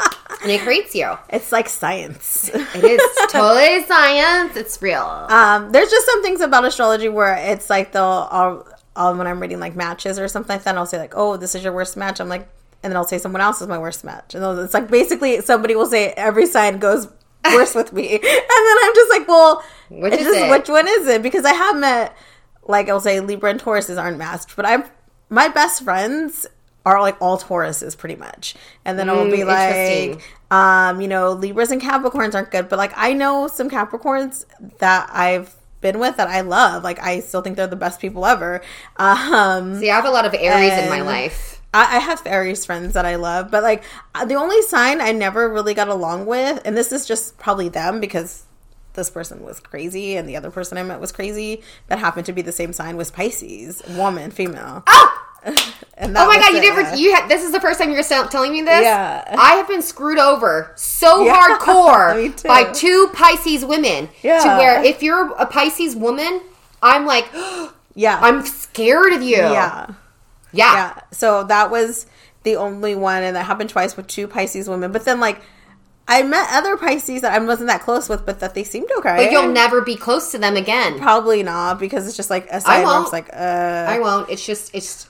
And it creates you.
It's like science.
It is totally science. It's real.
There's just some things about astrology where it's like they'll, when I'm reading like matches or something like that, I'll say like, oh, this is your worst match. I'm like, and then I'll say someone else is my worst match. And it's like basically somebody will say every sign goes worse with me. And then I'm just like, well, which one is it? Because I have met, like I'll say Libra and Tauruses aren't matched, but my best friends are like all Tauruses pretty much. And then I'll be like, Libras and Capricorns aren't good. But like I know some Capricorns that I've been with that I love. Like I still think they're the best people ever. See,
I have a lot of Aries in my life.
I have Aries friends that I love, but like the only sign I never really got along with, and this is just probably them because this person was crazy and the other person I met was crazy that happened to be the same sign, was Pisces, woman, female.
Oh!
And
oh my god, this is the first time you're telling me this?
Yeah.
I have been screwed over so hardcore by 2 Pisces women.
Yeah.
To where if you're a Pisces woman, I'm like,
yeah,
I'm scared of you. Yeah.
So that was the only one, and that happened twice with 2 Pisces women. But then, like, I met other Pisces that I wasn't that close with, but that they seemed okay.
But you'll never be close to them again.
Probably not, because it's just like a sign where it's like,
I won't. It's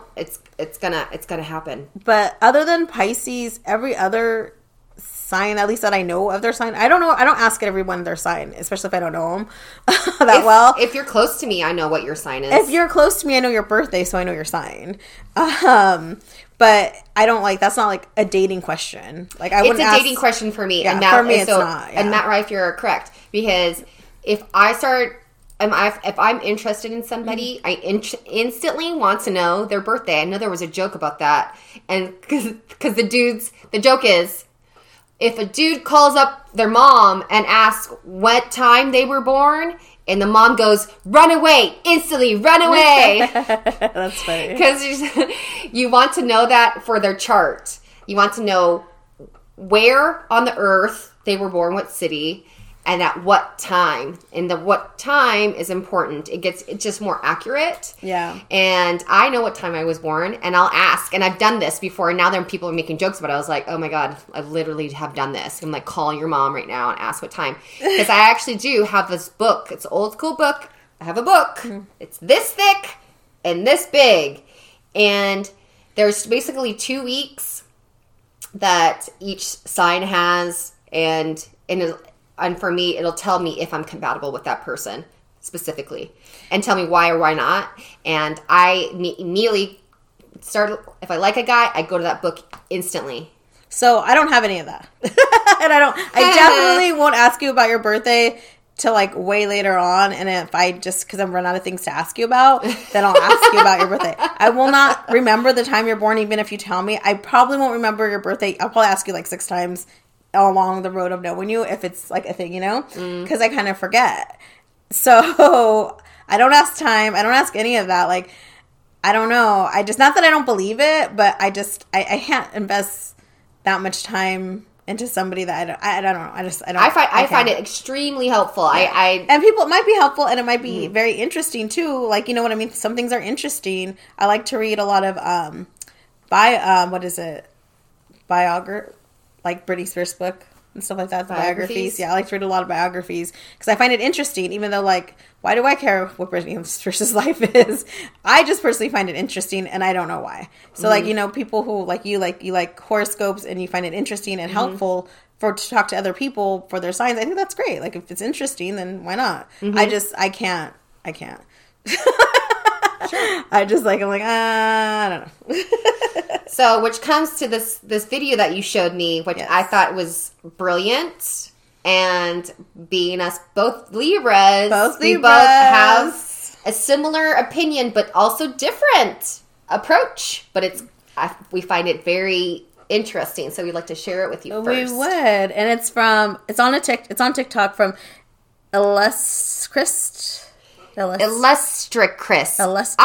gonna happen.
But other than Pisces, every other sign, at least that I know of their sign, I don't know. I don't ask everyone their sign, especially if I don't know them well.
If you're close to me, I know what your sign is.
If you're close to me, I know your birthday, so I know your sign. But I don't like, that's not like a dating question. Like
it's a dating question for me.
Yeah,
and Matt,
for me, it's not. Yeah.
And Matt Rife, you're correct, because if I'm interested in somebody, I instantly want to know their birthday. I know there was a joke about that, and because the joke is, if a dude calls up their mom and asks what time they were born, and the mom goes, run away, instantly, run away.
That's funny.
Because you want to know that for their chart. You want to know where on the earth they were born, what city, and at what time. And the what time is important. It's just more accurate.
Yeah.
And I know what time I was born, and I'll ask. And I've done this before, and now there are people making jokes about it. I was like, oh my God, I literally have done this. I'm like, call your mom right now and ask what time. Because I actually do have this book. It's an old school book. I have a book. Mm-hmm. It's this thick and this big. And there's basically 2 weeks that each sign has, and for me, it'll tell me if I'm compatible with that person specifically, and tell me why or why not. And I immediately if I like a guy, I go to that book instantly.
So I don't have any of that. And I definitely won't ask you about your birthday till like way later on. And if because I'm run out of things to ask you about, then I'll ask you about your birthday. I will not remember the time you're born, even if you tell me. I probably won't remember your birthday. I'll probably ask you like 6 times along the road of knowing you, if it's like a thing, because I kind of forget. So I don't ask time. I don't ask any of that. Like, I don't know. Not that I don't believe it, but I can't invest that much time into somebody that I don't know. I
find it extremely helpful.
Yeah. And people, it might be helpful, and it might be very interesting too. Like, you know what I mean? Some things are interesting. I like to read a lot of biography. Like Britney Spears' book and stuff like that. Biographies. Yeah, I like to read a lot of biographies because I find it interesting, even though, like, why do I care what Britney Spears' life is? I just personally find it interesting, and I don't know why. So, like, people who, like you like horoscopes, and you find it interesting and helpful to talk to other people for their signs. I think that's great. Like, if it's interesting, then why not? I can't. Sure. I'm like, I don't know.
So, which comes to this video that you showed me, which I thought was brilliant. And being us both Libras, we both have a similar opinion, but also different approach. But we find it very interesting, so we'd like to share it with you first.
We would, and it's on TikTok from Illustricris.
Illustricris.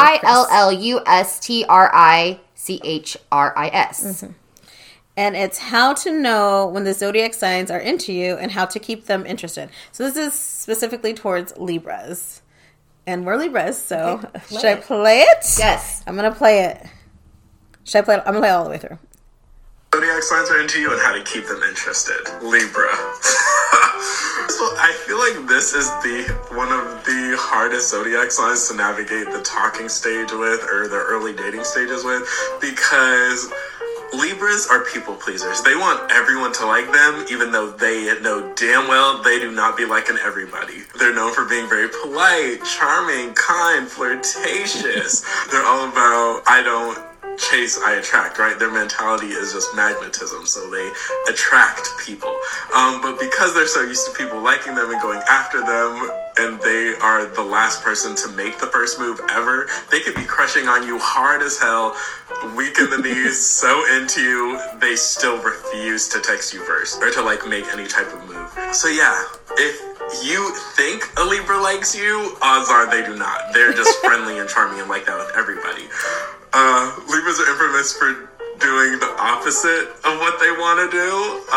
ILLUSTRICHRIS.
And it's how to know when the zodiac signs are into you and how to keep them interested. So this is specifically towards Libras. And we're Libras, so should I play it?
Yes.
I'm going to play it. Should I play it? I'm going to play it all the way through.
Zodiac zodiac signs are into you and how to keep them interested. Libra. So I feel like this is one of the hardest zodiac signs to navigate the talking stage with, or the early dating stages with, because Libras are people pleasers. They want everyone to like them, even though they know damn well they do not be liking everybody. They're known for being very polite, charming, kind, flirtatious. They're all about, I don't chase, I attract, right? Their mentality is just magnetism, so they attract people. But because they're so used to people liking them and going after them, and they are the last person to make the first move ever, they could be crushing on you hard as hell, weak in the knees, so into you, they still refuse to text you first, or to like make any type of move. So yeah, if you think a Libra likes you, odds are they do not. They're just friendly and charming and like that with everybody. Libras are infamous for doing the opposite of what they want to do.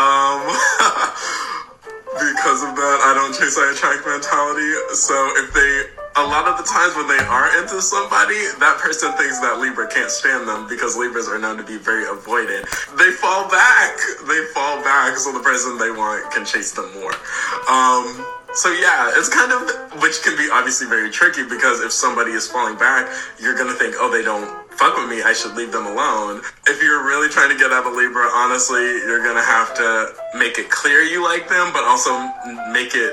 Because of that, I don't chase, I attract mentality. So a lot of the times when they are into somebody, that person thinks that Libra can't stand them, because Libras are known to be very avoidant. They fall back so the person they want can chase them more. So yeah, it's kind of, which can be obviously very tricky, because if somebody is falling back, you're going to think, oh, they don't fuck with me, I should leave them alone. If you're really trying to get at a Libra, honestly, you're going to have to make it clear you like them, but also make it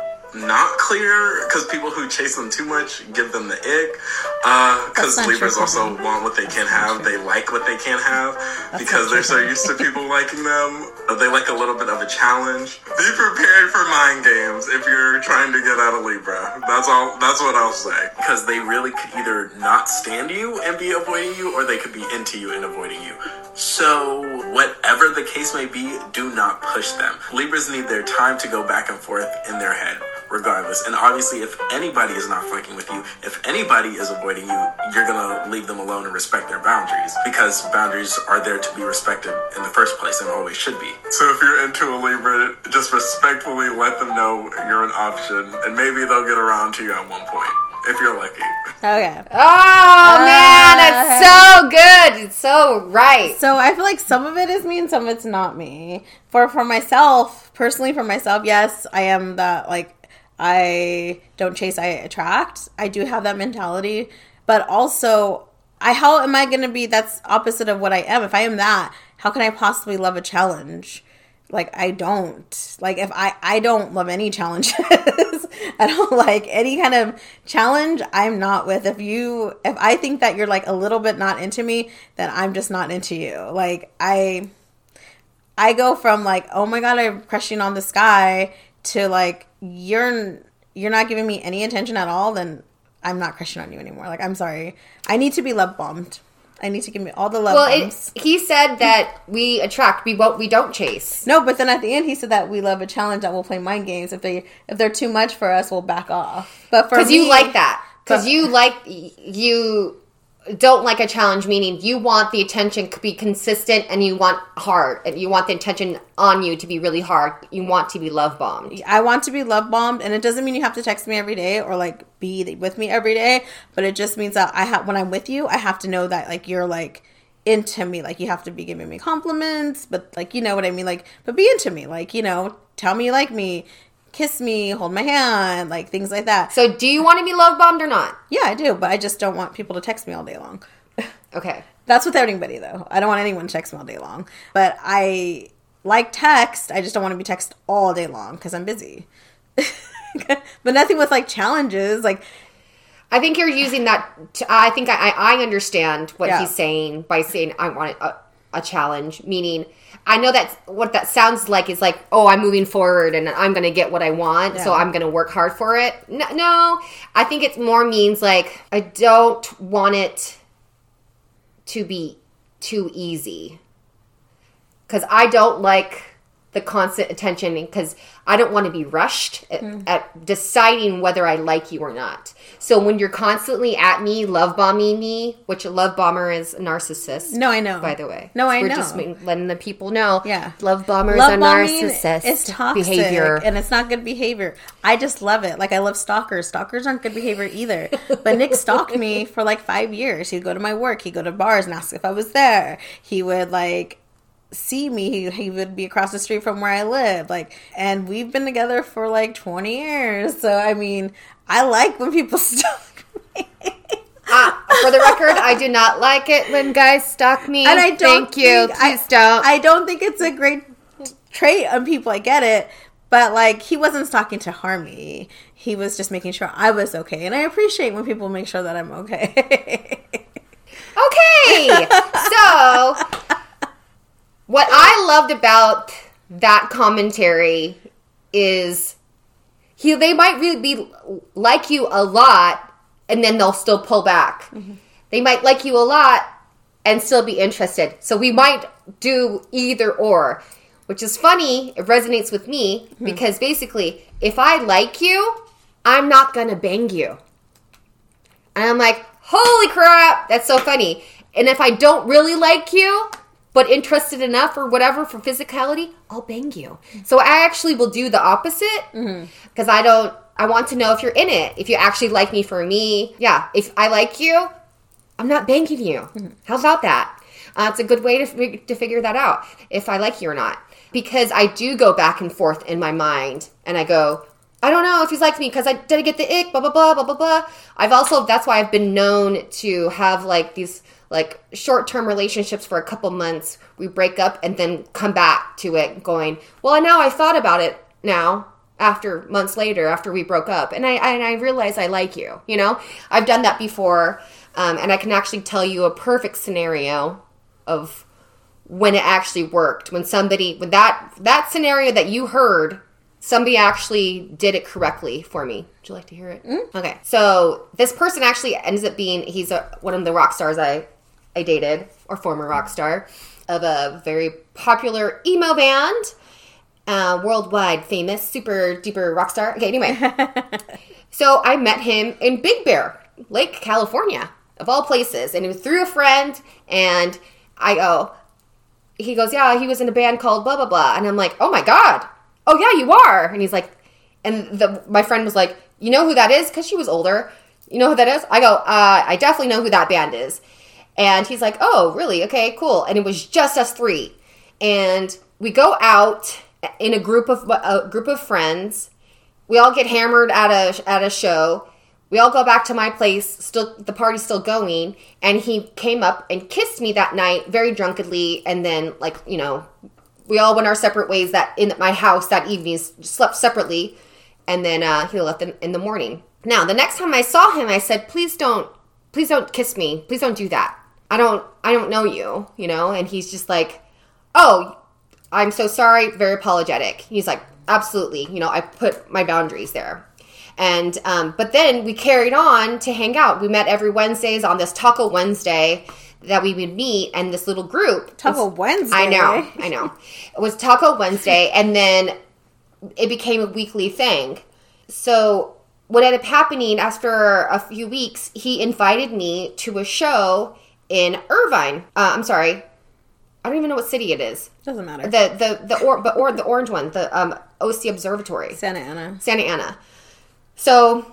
not clear, because people who chase them too much give them the ick, because Libras also want what they can't have. They like what they can't have, because they're so used to people liking them. They like a little bit of a challenge. Be prepared for mind games if you're trying to get out of Libra. That's what I'll say, because they really could either not stand you and be avoiding you, or they could be into you and avoiding you. So whatever the case may be, do not push them. Libras need their time to go back and forth in their head, regardless. And obviously, if anybody is not fucking with you, if anybody is avoiding you, you're gonna leave them alone and respect their boundaries, because boundaries are there to be respected in the first place and always should be. So if you're into a Libra, just respectfully let them know you're an option, and maybe they'll get around to you at one point, if you're lucky.
Okay.
Oh, man, that's so good. It's so right.
So I feel like some of it is me and some of it's not me. For myself, personally for myself, yes, I am that, like, I don't chase, I attract. I do have that mentality. But also, how am I going to be, that's opposite of what I am. If I am that, how can I possibly love a challenge? Like, I don't. Like, if I don't love any challenges. I don't like any kind of challenge I'm not with. If I think that you're like a little bit not into me, then I'm just not into you. Like, I go from like, oh my God, I'm crushing on this guy, to like, you're not giving me any attention at all, then I'm not crushing on you anymore. Like, I'm sorry. I need to be love bombed. I need to give me all the love bombs.
He said that we attract, we don't chase.
No, but then at the end he said that we love a challenge, that we'll play mind games. If they're too much for us, we'll back off. But for me,
you like that. Because you don't like a challenge, meaning you want the attention to be consistent, and you want hard, and you want the attention on you to be really hard. You want to be love bombed.
I want to be love bombed, and it doesn't mean you have to text me every day or like be with me every day, but it just means that when I'm with you, I have to know that like you're like into me. Like, you have to be giving me compliments, but like, you know what I mean? Like, but be into me. Like, you know, tell me you like me. Kiss me, hold my hand, like things like that.
So do you want to be love bombed or not?
Yeah, I do, but I just don't want people to text me all day long.
Okay.
That's with anybody, though. I don't want anyone to text me all day long. But I like text. I just don't want to be texted all day long because I'm busy. But nothing with like challenges. Like,
I think you're using that. I think I understand what he's saying by saying I want a challenge, meaning I know that's what that sounds like is like, oh, I'm moving forward and I'm going to get what I want, so I'm going to work hard for it. No, I think it more means like I don't want it to be too easy, because I don't like the constant attention, because I don't want to be rushed at deciding whether I like you or not. So when you're constantly at me, love bombing me, which a love bomber is a narcissist.
No, I know.
By the way.
No, I know.
We're just letting the people know.
Yeah.
Love bombers are narcissist.
It's toxic behavior. And it's not good behavior. I just love it. Like, I love stalkers. Stalkers aren't good behavior either. But Nick stalked me for like 5 years. He'd go to my work. He'd go to bars and ask if I was there. He would like see me, he would be across the street from where I live. Like, and we've been together for like 20 years. So, I mean, I like when people stalk me.
For the record, I do not like it when guys stalk me.
And I don't
Thank you. Please don't.
I don't think it's a great trait on people. I get it. But, like, he wasn't stalking to harm me. He was just making sure I was okay. And I appreciate when people make sure that I'm okay.
Okay. So, what I loved about that commentary is they might really be like you a lot, and then they'll still pull back. Mm-hmm. They might like you a lot and still be interested. So we might do either or, which is funny. It resonates with me because basically, if I like you, I'm not going to bang you. And I'm like, holy crap, that's so funny. And if I don't really like you, but interested enough or whatever for physicality, I'll bang you. So I actually will do the opposite because I want to know if you're in it. If you actually like me for me. Yeah, if I like you, I'm not banging you. Mm-hmm. How about that? It's a good way to figure that out, if I like you or not. Because I do go back and forth in my mind, and I go, I don't know if he's like me because I didn't get the ick, blah, blah, blah, blah, blah, blah. That's why I've been known to have like these like short-term relationships for a couple months. We break up and then come back to it going, well, now I thought about it now. After months later, after we broke up, and I realize I like you. You know, I've done that before, and I can actually tell you a perfect scenario of when it actually worked. When that scenario that you heard, somebody actually did it correctly for me. Would you like to hear it? Okay, so this person actually ends up being one of the rock stars I dated, or former rock star of a very popular emo band. Worldwide famous, super duper rock star. Okay, anyway. So I met him in Big Bear, Lake, California, of all places. And it was through a friend. And he goes, yeah, he was in a band called blah, blah, blah. And I'm like, oh my God. Oh yeah, you are. And he's like, my friend was like, you know who that is? Because she was older. You know who that is? I go, I definitely know who that band is. And he's like, oh, really? Okay, cool. And it was just us three. And we go out in a group of friends. We all get hammered at a show. We all go back to my place. Still, the party's still going. And he came up and kissed me that night, very drunkenly. And then, like, you know, we all went our separate ways. That in my house that evening, slept separately. And then he left in the morning. Now, the next time I saw him, I said, please don't kiss me. Please don't do that. I don't know you, you know. And he's just like, oh, I'm so sorry, very apologetic. He's like, absolutely. You know, I put my boundaries there. And, but then we carried on to hang out. We met every Wednesdays on this Taco Wednesday that we would meet, and this little group.
Taco Wednesday?
I know. It was Taco Wednesday, and then it became a weekly thing. So what ended up happening after a few weeks, he invited me to a show in Irvine. I'm sorry. I don't even know what city it is.
Doesn't matter.
The orange one, the OC Observatory.
Santa Ana.
So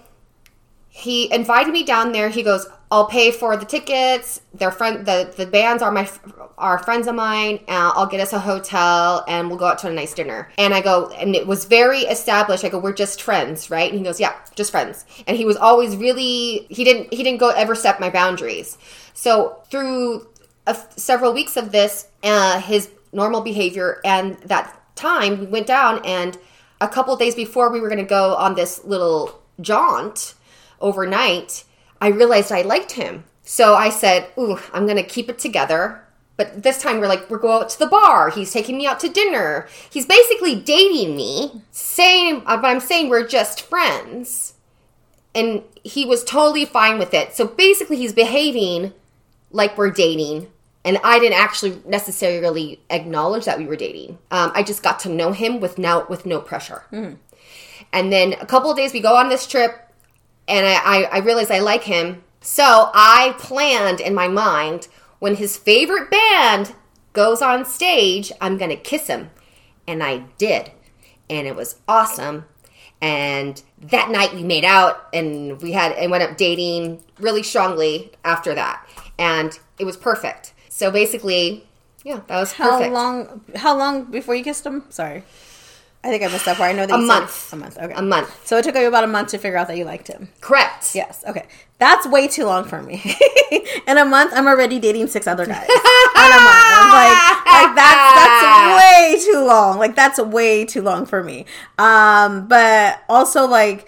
he invited me down there. He goes, I'll pay for the tickets. The bands are friends of mine. I'll get us a hotel and we'll go out to a nice dinner. And I go, and it was very established. I go, we're just friends, right? And he goes, yeah, just friends. And he was always really, he didn't go ever step my boundaries. So through several weeks of this, his normal behavior, and that time we went down, and a couple of days before we were going to go on this little jaunt overnight, I realized I liked him. So I said, ooh, I'm going to keep it together. But this time we're going out to the bar. He's taking me out to dinner. He's basically dating me, but I'm saying we're just friends. And he was totally fine with it. So basically he's behaving like we're dating. And I didn't actually necessarily acknowledge that we were dating. I just got to know him with no pressure. Mm. And then a couple of days we go on this trip, and I realized I like him. So I planned in my mind, when his favorite band goes on stage, I'm going to kiss him. And I did. And it was awesome. And that night we made out, and went up dating really strongly after that. And it was perfect. So basically, Yeah, that was perfect.
How long before you kissed him? Sorry. I think I missed that part. I know that
a month.
A month. Okay.
A month.
So it took you about a month to figure out that you liked him.
Correct.
Yes. Okay. That's way too long for me. In a month, I'm already dating 6 other guys. In a month. I'm that's way too long. Like, that's way too long for me. But also, like,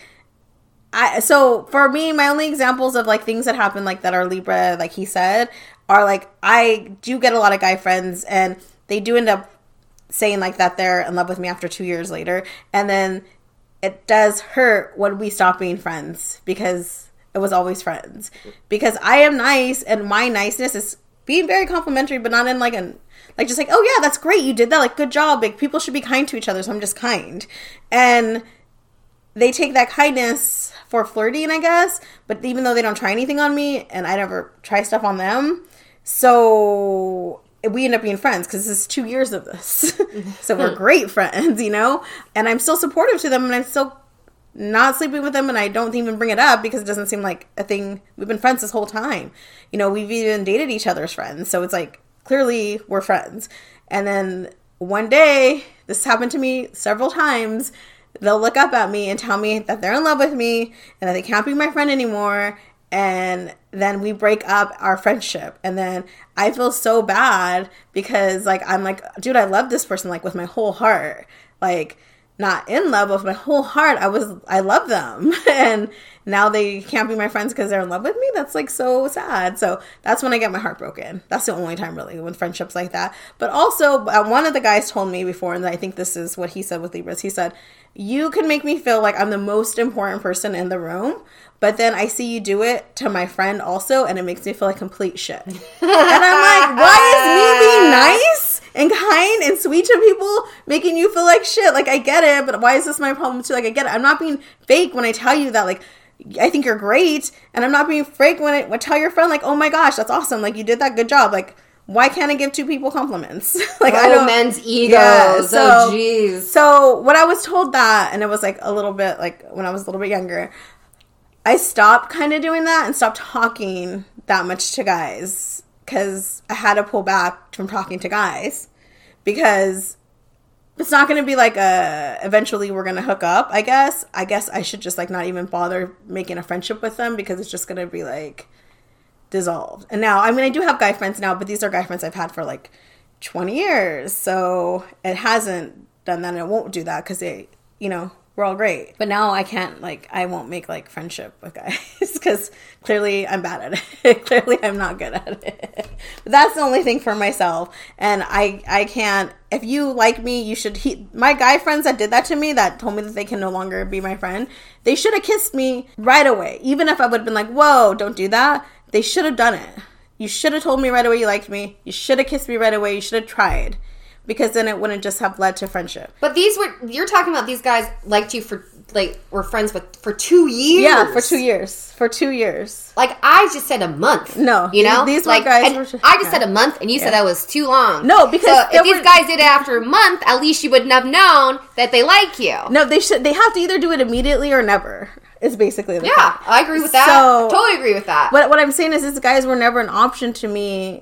so for me, my only examples of, like, things that happen, like, that are Libra, like he said, are, like, I do get a lot of guy friends, and they do end up saying, like, that they're in love with me after 2 years later. And then it does hurt when we stop being friends, because it was always friends. Because I am nice, and my niceness is being very complimentary, but not in, like, just like, oh, yeah, that's great, you did that, like, good job. Like, people should be kind to each other, so I'm just kind. And they take that kindness for flirting, I guess, but even though they don't try anything on me, and I never try stuff on them, so we end up being friends, because this is 2 years of this. So we're great friends, you know? And I'm still supportive to them, and I'm still not sleeping with them, and I don't even bring it up because it doesn't seem like a thing. We've been friends this whole time. You know, we've even dated each other's friends. So it's like, clearly we're friends. And then one day, this happened to me several times, they'll look up at me and tell me that they're in love with me and that they can't be my friend anymore. And then we break up our friendship. And then I feel so bad because, like, I'm like, dude, I love this person, like, with my whole heart. Like, not in love, with my whole heart. I love them. And now they can't be my friends because they're in love with me. That's, like, so sad. So that's when I get my heart broken. That's the only time, really, with friendships like that. But also, one of the guys told me before, and I think this is what he said with Libras. He said, you can make me feel like I'm the most important person in the room, but then I see you do it to my friend also, and it makes me feel like complete shit. And I'm like, why is me being nice and kind and sweet to people making you feel like shit? Like, I get it, but why is this my problem too? Like, I get it. I'm not being fake when I tell you that, like, I think you're great, and I'm not being fake when I tell your friend, like, oh my gosh, that's awesome. Like, you did that, good job. Like, why can't I give 2 people compliments? Like, I don't.
Men's egos.
Yeah,
Oh, jeez.
So when I was told that, and it was like a little bit, like, when I was a little bit younger, I stopped kind of doing that and stopped talking that much to guys, because I had to pull back from talking to guys, because it's not going to be like eventually we're going to hook up, I guess. I guess I should just, like, not even bother making a friendship with them, because it's just going to be, like, dissolved. And now, I mean, I do have guy friends now, but these are guy friends I've had for, like, 20 years. So it hasn't done that, and it won't do that, because they, you know, we're all great. But now I can't, like, I won't make, like, friendship with guys, because clearly I'm bad at it. Clearly I'm not good at it. But that's the only thing for myself. And I can't, if you like me, you should, my guy friends that did that to me, that told me that they can no longer be my friend, they should have kissed me right away. Even if I would have been like, whoa, don't do that. They should have done it. You should have told me right away you liked me. You should have kissed me right away. You should have tried. Because then it wouldn't just have led to friendship.
But you're talking about these guys liked you for, like, were friends with for 2 years.
Yeah, for 2 years. For 2 years.
Like, I just said a month.
No.
You know?
These
like,
were guys.
I just said a month, and you said that was too long.
No, because
so if these guys did it after a month, at least you wouldn't have known that they like you.
No, they have to either do it immediately or never. Is basically the point.
I agree with that. So, totally agree with that.
What I'm saying is these guys were never an option to me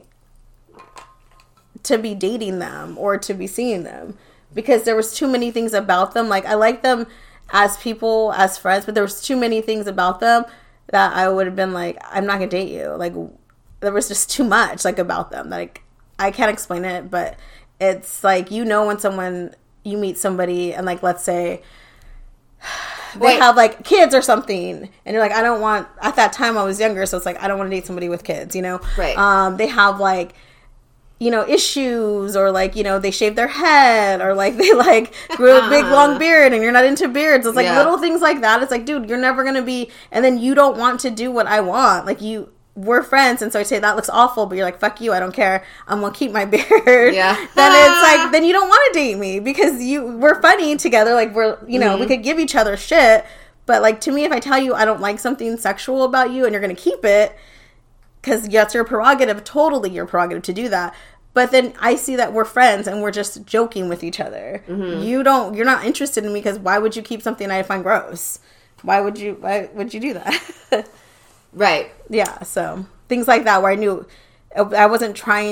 to be dating them or to be seeing them, because there was too many things about them. Like, I like them as people, as friends, but there was too many things about them that I would have been like, I'm not gonna date you. Like, there was just too much, like, about them. Like, I can't explain it, but it's like, you know, when you meet somebody and, like, let's say they have, like, kids or something, and you're like, I don't want, at that time I was younger, so it's like, I don't want to date somebody with kids, you know?
Right.
They have, like, you know, issues, or, like, you know, they shave their head, or, like, they, like, grew a big long beard and you're not into beards. It's like little things like that. It's like, dude, you're never gonna be, and then you don't want to do what I want. Like, we're friends, and so I say that looks awful, but you're like, fuck you, I don't care, I'm gonna keep my beard.
Yeah.
Then it's like, then you don't want to date me, because we're funny together, like, we're, you know, we could give each other shit, but, like, to me, if I tell you I don't like something sexual about you and you're gonna keep it, because that's your prerogative, totally your prerogative to do that. But then I see that we're friends and we're just joking with each other. Mm-hmm. You're not interested in me, because why would you keep something I find gross? Why would you do that?
Right.
Yeah. So things like that, where I knew I wasn't trying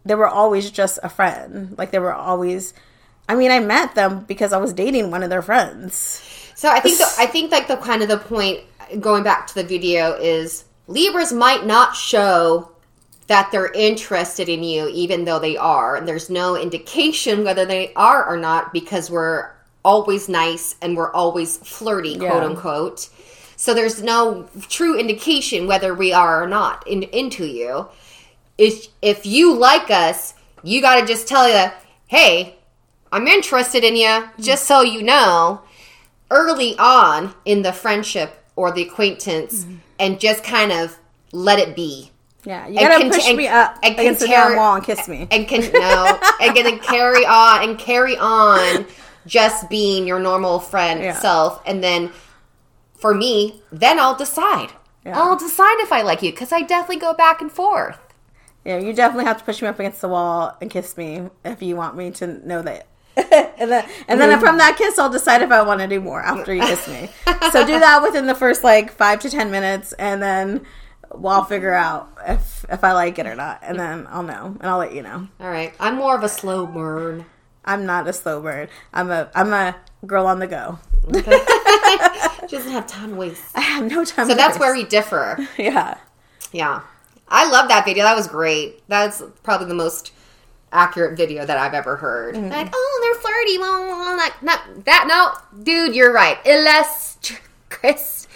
they were always just a friend. Like, they were always, I mean, I met them because I was dating one of their friends.
So I think like the kind of the point, going back to the video, is Libras might not show that they're interested in you, even though they are. And there's no indication whether they are or not, because we're always nice and we're always flirty, quote unquote. So there's no true indication whether we are or not into you. If you like us, you got to just tell you, hey, I'm interested in you, just so you know, early on in the friendship or the acquaintance, and just kind of let it be.
Yeah, you gotta push me up against the damn wall and kiss me.
And can carry on just being your normal friend self. And then for me, then I'll decide. Yeah. I'll decide if I like you, because I definitely go back and forth.
Yeah, you definitely have to push me up against the wall and kiss me if you want me to know that. and then from that kiss, I'll decide if I want to do more after you kiss me. So do that within the first 5 to 10 minutes, and then I'll figure out if I like it or not, and then I'll know, and I'll let you know.
All right, I'm more of a slow burn.
I'm not a slow burn. I'm a girl on the go.
Okay. She doesn't have time to waste.
I have no time.
So that's where we differ.
Yeah.
I love that video. That was great. That's probably the most accurate video that I've ever heard. Mm-hmm. Like, oh, they're flirty. Like, not that. No, dude, you're right. Illustrious.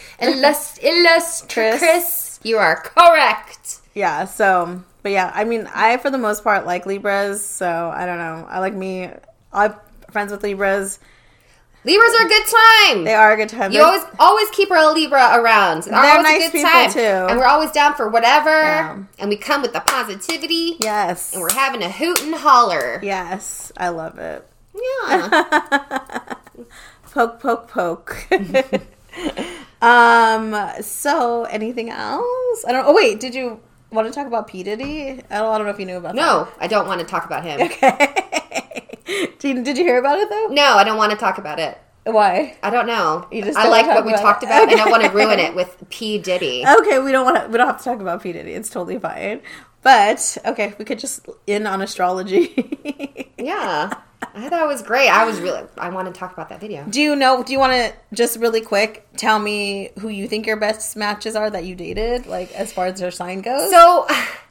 You are correct.
Yeah. So, but yeah, I mean, I for the most part like Libras. So I don't know. I'm friends with Libras.
Libras are a good time.
They are a good time.
You always keep a Libra around.
They're nice people too,
and we're always down for whatever. Yeah. And we come with the positivity.
Yes,
and we're having a hoot and holler.
Yes, I love it.
Yeah.
Poke, poke, poke. So anything else? I don't. Oh wait, did you want to talk about P. Diddy? I don't know if you knew about that.
No, I don't want to talk about him.
Okay. Did you hear about it though?
No, I don't want to talk about it.
Why?
I don't know.
I
like what we talked about. Okay. I don't want to ruin it with P. Diddy.
Okay, we don't have to talk about P. Diddy. It's totally fine. But okay, we could just end on astrology.
Yeah. I thought it was great. I want to talk about that video.
Do you want to just really quick tell me who you think your best matches are that you dated, like as far as their sign goes?
So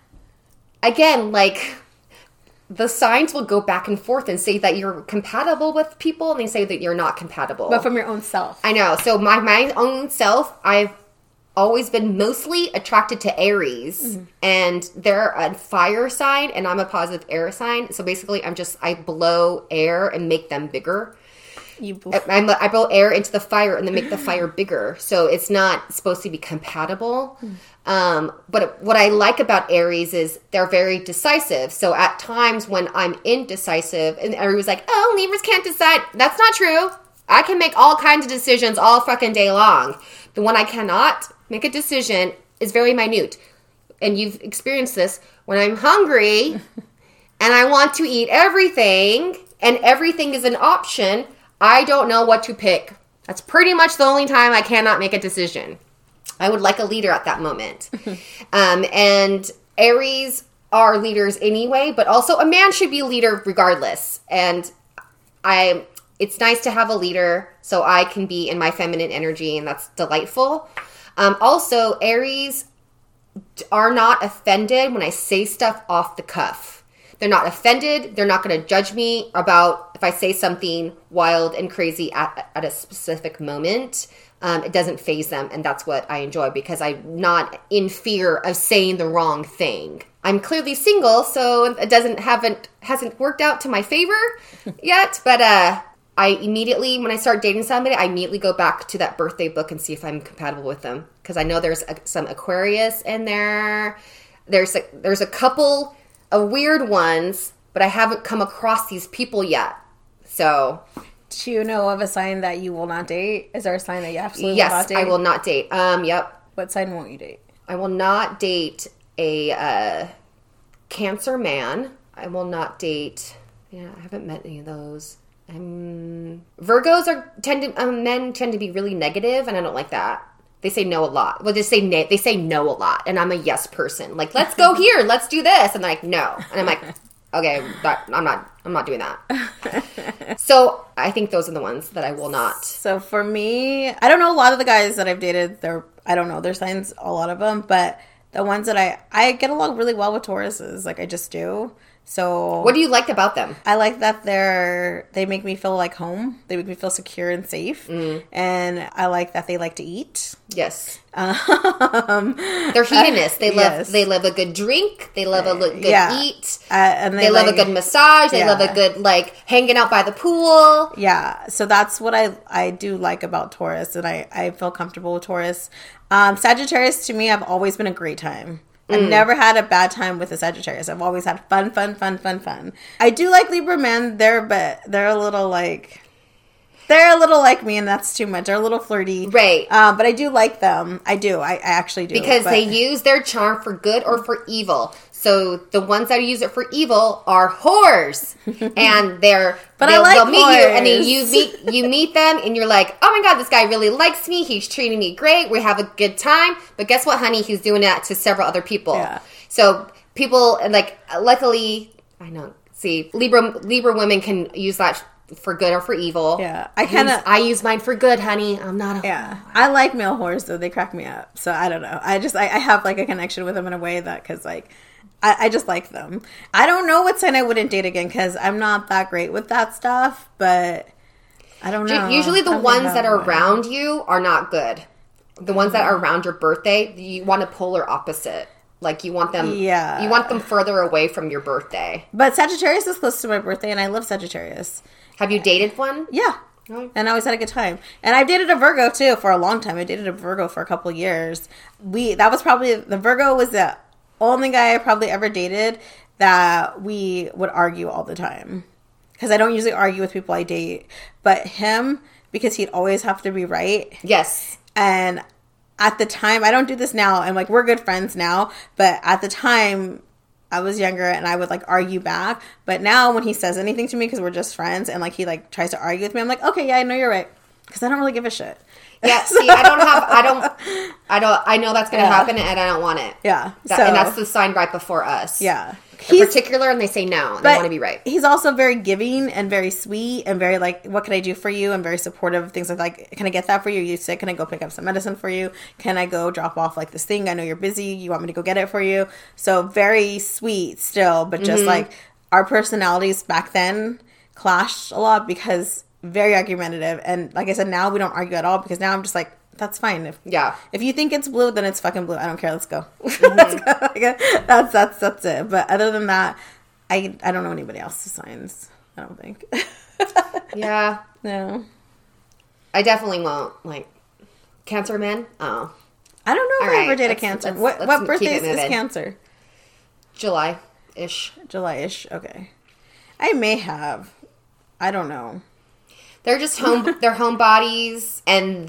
again, the signs will go back and forth and say that you're compatible with people, and they say that you're not compatible.
But from your own self.
I know. So my own self, I've always been mostly attracted to Aries. Mm-hmm. And they're a fire sign, and I'm a positive air sign. So basically, I blow air and make them bigger. I blow air into the fire and then make the fire bigger. So it's not supposed to be compatible. But what I like about Aries is they're very decisive. So at times when I'm indecisive, and everyone's like, oh, Libras can't decide. That's not true. I can make all kinds of decisions all fucking day long. The one I cannot make a decision is very minute. And you've experienced this. When I'm hungry and I want to eat everything, and everything is an option, I don't know what to pick. That's pretty much the only time I cannot make a decision. I would like a leader at that moment. And Aries are leaders anyway, but also a man should be a leader regardless. And it's nice to have a leader so I can be in my feminine energy, and that's delightful. Also, Aries are not offended when I say stuff off the cuff. They're not offended. They're not going to judge me about if I say something wild and crazy at a specific moment. It doesn't faze them, and that's what I enjoy, because I'm not in fear of saying the wrong thing. I'm clearly single, so it hasn't worked out to my favor yet. But I immediately, when I start dating somebody, I immediately go back to that birthday book and see if I'm compatible with them, because I know there's some Aquarius in there. There's a couple of weird ones, but I haven't come across these people yet. So,
do you know of a sign that you will not date? Is there a sign that you absolutely will not date?
Yes, I will not date. Yep.
What sign won't you date?
I will not date a Cancer man. I will not date. Yeah, I haven't met any of those. Virgos men tend to be really negative, and I don't like that. They say no a lot. Well, they say no a lot, and I'm a yes person. Like, let's go here, let's do this, and they're like, no, and I'm like, okay, I'm not doing that. So I think those are the ones that I will not.
So for me, I don't know a lot of the guys that I've dated. I don't know their signs, a lot of them, but the ones that I get along really well with Tauruses, like I just do. So
what do you like about them?
I like that they make me feel like home. They make me feel secure and safe. And I like that they like to eat.
Yes. They're hedonists. They love a good drink. They love a good eat. And they love a good massage. They love a good, like, hanging out by the pool.
Yeah. So that's what I do like about Taurus. And I feel comfortable with Taurus. Sagittarius, to me, I've always been a great time. I've never had a bad time with a Sagittarius. I've always had fun. I do like Libra men. They're a little like me, and that's too much. They're a little flirty.
Right.
But I do like them. I do. I actually do.
Because they use their charm for good or for evil. So the ones that use it for evil are whores, and they'll meet you, and then you meet them, and you're like, oh my god, this guy really likes me. He's treating me great. We have a good time. But guess what, honey? He's doing that to several other people. Yeah. So people like, luckily, I know. See, Libra women can use that for good or for evil.
Yeah,
I use mine for good, honey. I'm not a
whore. I like male whores though. They crack me up. So I don't know. I have like a connection with them in a way that because like. I just like them. I don't know what sign I wouldn't date again because I'm not that great with that stuff, but I don't know.
Usually the ones that are around you are not good. The ones that are around your birthday, you want a polar opposite. Like you want them you want them further away from your birthday.
But Sagittarius is close to my birthday and I love Sagittarius.
Have you dated one?
Yeah. And I always had a good time. And I've dated a Virgo too for a long time. I dated a Virgo for a couple of years. The Virgo was the only guy I probably ever dated that we would argue all the time. Because I don't usually argue with people I date. But him, because he'd always have to be right.
Yes.
And at the time, I don't do this now. And like, we're good friends now. But at the time, I was younger and I would like argue back. But now when he says anything to me, because we're just friends, and like he like tries to argue with me, I'm like, okay, yeah, I know you're right. Because I don't really give a shit.
Yeah, see, I know that's going to happen and I don't want it.
Yeah.
And that's the sign right before us.
Yeah.
They're particular and they say no and they want to be right.
He's also very giving and very sweet and very like, what can I do for you? And very supportive of things like, can I get that for you? Are you sick? Can I go pick up some medicine for you? Can I go drop off like this thing? I know you're busy. You want me to go get it for you? So very sweet still, but just like our personalities back then clashed a lot because very argumentative. And like I said, now we don't argue at all because now I'm just like, that's fine. If you think it's blue, then it's fucking blue. I don't care. Let's go. Let's go. That's it. But other than that, I don't know anybody else's signs. I don't think.
Yeah.
No.
I definitely won't. Like, Cancer men? Oh.
I don't know if I ever did a Cancer. What birthday is Cancer?
July-ish.
July-ish. Okay. I may have. I don't know.
They're just they're homebodies, and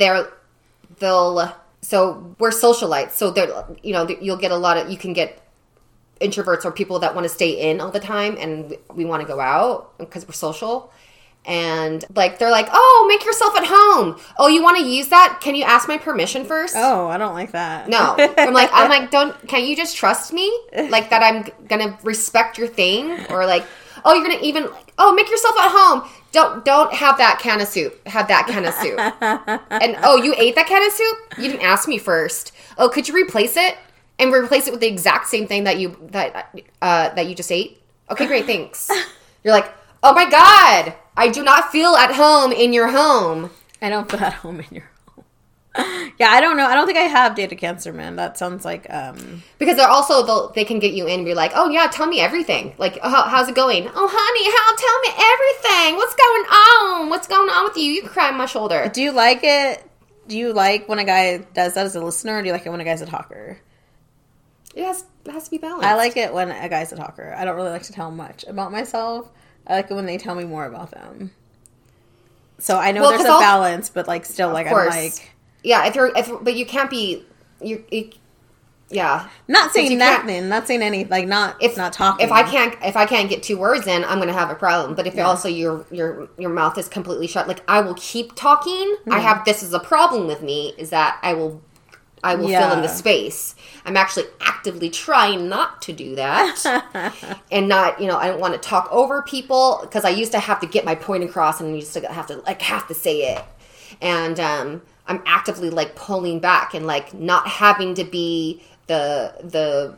so we're socialites. So you'll get you can get introverts or people that want to stay in all the time, and we want to go out because we're social. And like, they're like, oh, make yourself at home. Oh, you want to use that? Can you ask my permission first?
Oh, I don't like that.
No. I'm like, can't you just trust me? Like that I'm going to respect your thing? Or like, oh, you're going to even like, oh, make yourself at home. Don't have that can of soup. Have that can of soup. And oh, you ate that can of soup? You didn't ask me first. Oh, could you replace it? And replace it with the exact same thing that you just ate? Okay, great, thanks. You're like, oh my God, I do not feel at home in your home.
I don't feel at home in your home. Yeah, I don't know. I don't think I have dated Cancer man. That sounds like
because they're also they can get you in and be like, oh yeah, tell me everything. Like, how's it going? Oh honey, tell me everything. What's going on with you? You can cry on my shoulder.
Do you like it? Do you like when a guy does that as a listener, or do you like it when a guy's a talker?
It has to be balanced.
I like it when a guy's a talker. I don't really like to tell much about myself. I like it when they tell me more about them. So I know there's a balance, but like still, like I'm like,
yeah. But you can't be yeah.
Not saying nothing. Not saying any. Like not talking.
If I can't get 2 words in, I'm gonna have a problem. But if also your mouth is completely shut, like I will keep talking. Mm-hmm. This is a problem with me is that I will I will fill in the space. I'm actually actively trying not to do that. And not, I don't want to talk over people, because I used to have to get my point across and used to have to say it. And I'm actively like pulling back and like not having to be the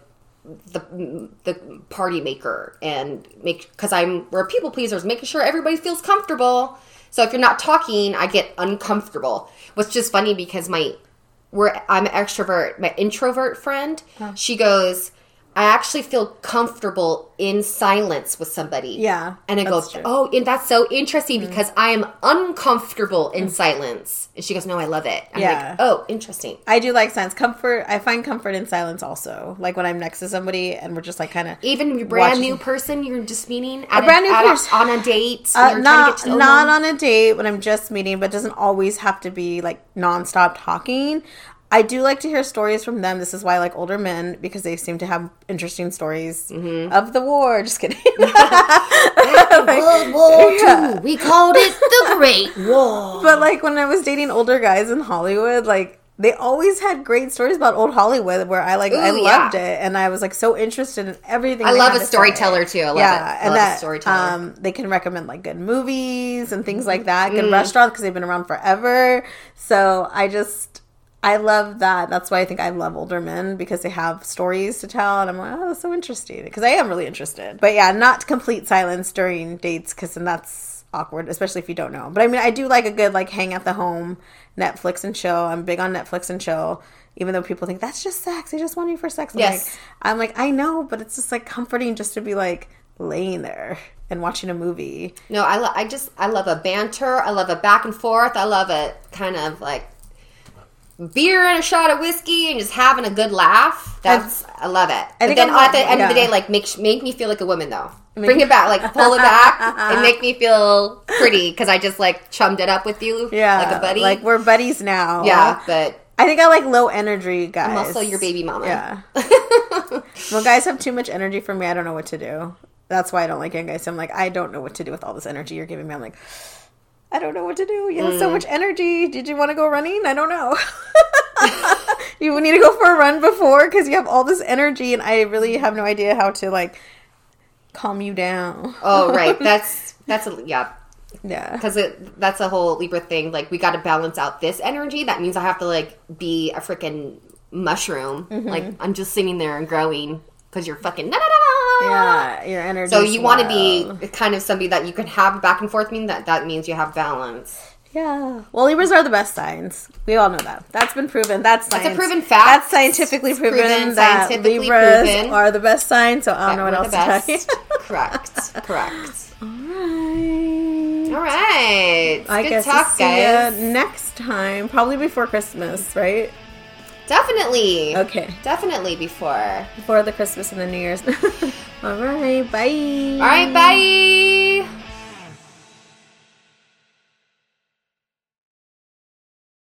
party maker, and because we're a people pleasers, making sure everybody feels comfortable. So if you're not talking, I get uncomfortable. What's just funny, because I'm an extrovert. My introvert friend, she goes, I actually feel comfortable in silence with somebody.
Yeah.
And I go, oh, and that's so interesting, because I am uncomfortable in silence. And she goes, no, I love it. I'm like, oh, interesting.
I do like silence. I find comfort in silence also. Like when I'm next to somebody and we're just like kind of...
Even a brand new person you're just meeting?
A brand new person.
On a date?
Not on a date when I'm just meeting, but it doesn't always have to be like nonstop talking. I do like to hear stories from them. This is why I like older men, because they seem to have interesting stories of the war. Just kidding.
World War II. We called it the Great War.
But like when I was dating older guys in Hollywood, like they always had great stories about old Hollywood where I loved it, and I was like so interested in everything.
I love a storyteller too. I love it.
And that storyteller. They can recommend like good movies and things like that, good restaurants, because they've been around forever. So I love that. That's why I think I love older men, because they have stories to tell. And I'm like, oh, that's so interesting. Because I am really interested. But yeah, not complete silence during dates, because then that's awkward, especially if you don't know. But I mean, I do like a good like hang at the home, Netflix and chill. I'm big on Netflix and chill. Even though people think that's just sex. They just want you for sex. I'm like, I know, but it's just like comforting just to be like laying there and watching a movie.
No, I love a banter. I love a back and forth. I love a kind of like beer and a shot of whiskey and just having a good laugh. I love it. But then at the end of the day, like make me feel like a woman though. Bring it back, like pull it back and make me feel pretty, because I just like chummed it up with you like a buddy.
Like we're buddies now.
Yeah, but
I think I like low energy guys.
I'm also your baby mama.
Yeah. When guys have too much energy for me, I don't know what to do. That's why I don't like young guys. I'm like, I don't know what to do with all this energy you're giving me. I'm like, I don't know what to do. You have so much energy. Did you want to go running? I don't know. You need to go for a run before, because you have all this energy, and I really have no idea how to like calm you down.
Oh, right. That's
yeah.
Because that's a whole Libra thing. Like, we got to balance out this energy. That means I have to like be a freaking mushroom. Like, I'm just sitting there and growing, because you're fucking
yeah, your energy.
So you want to be kind of somebody that you can have back and forth. That means you have balance.
Yeah. Well, Libras are the best signs. We all know that. That's been proven. That's science.
That's a proven fact.
That's scientifically proven that Libras are the best signs. So I don't know what else to tell you.
Correct.
All
right.
I guess
talk,
see
guys.
You next time, probably before Christmas, right?
Definitely.
Okay.
Definitely before
the Christmas and the New Year's. All right. Bye.
All right. Bye.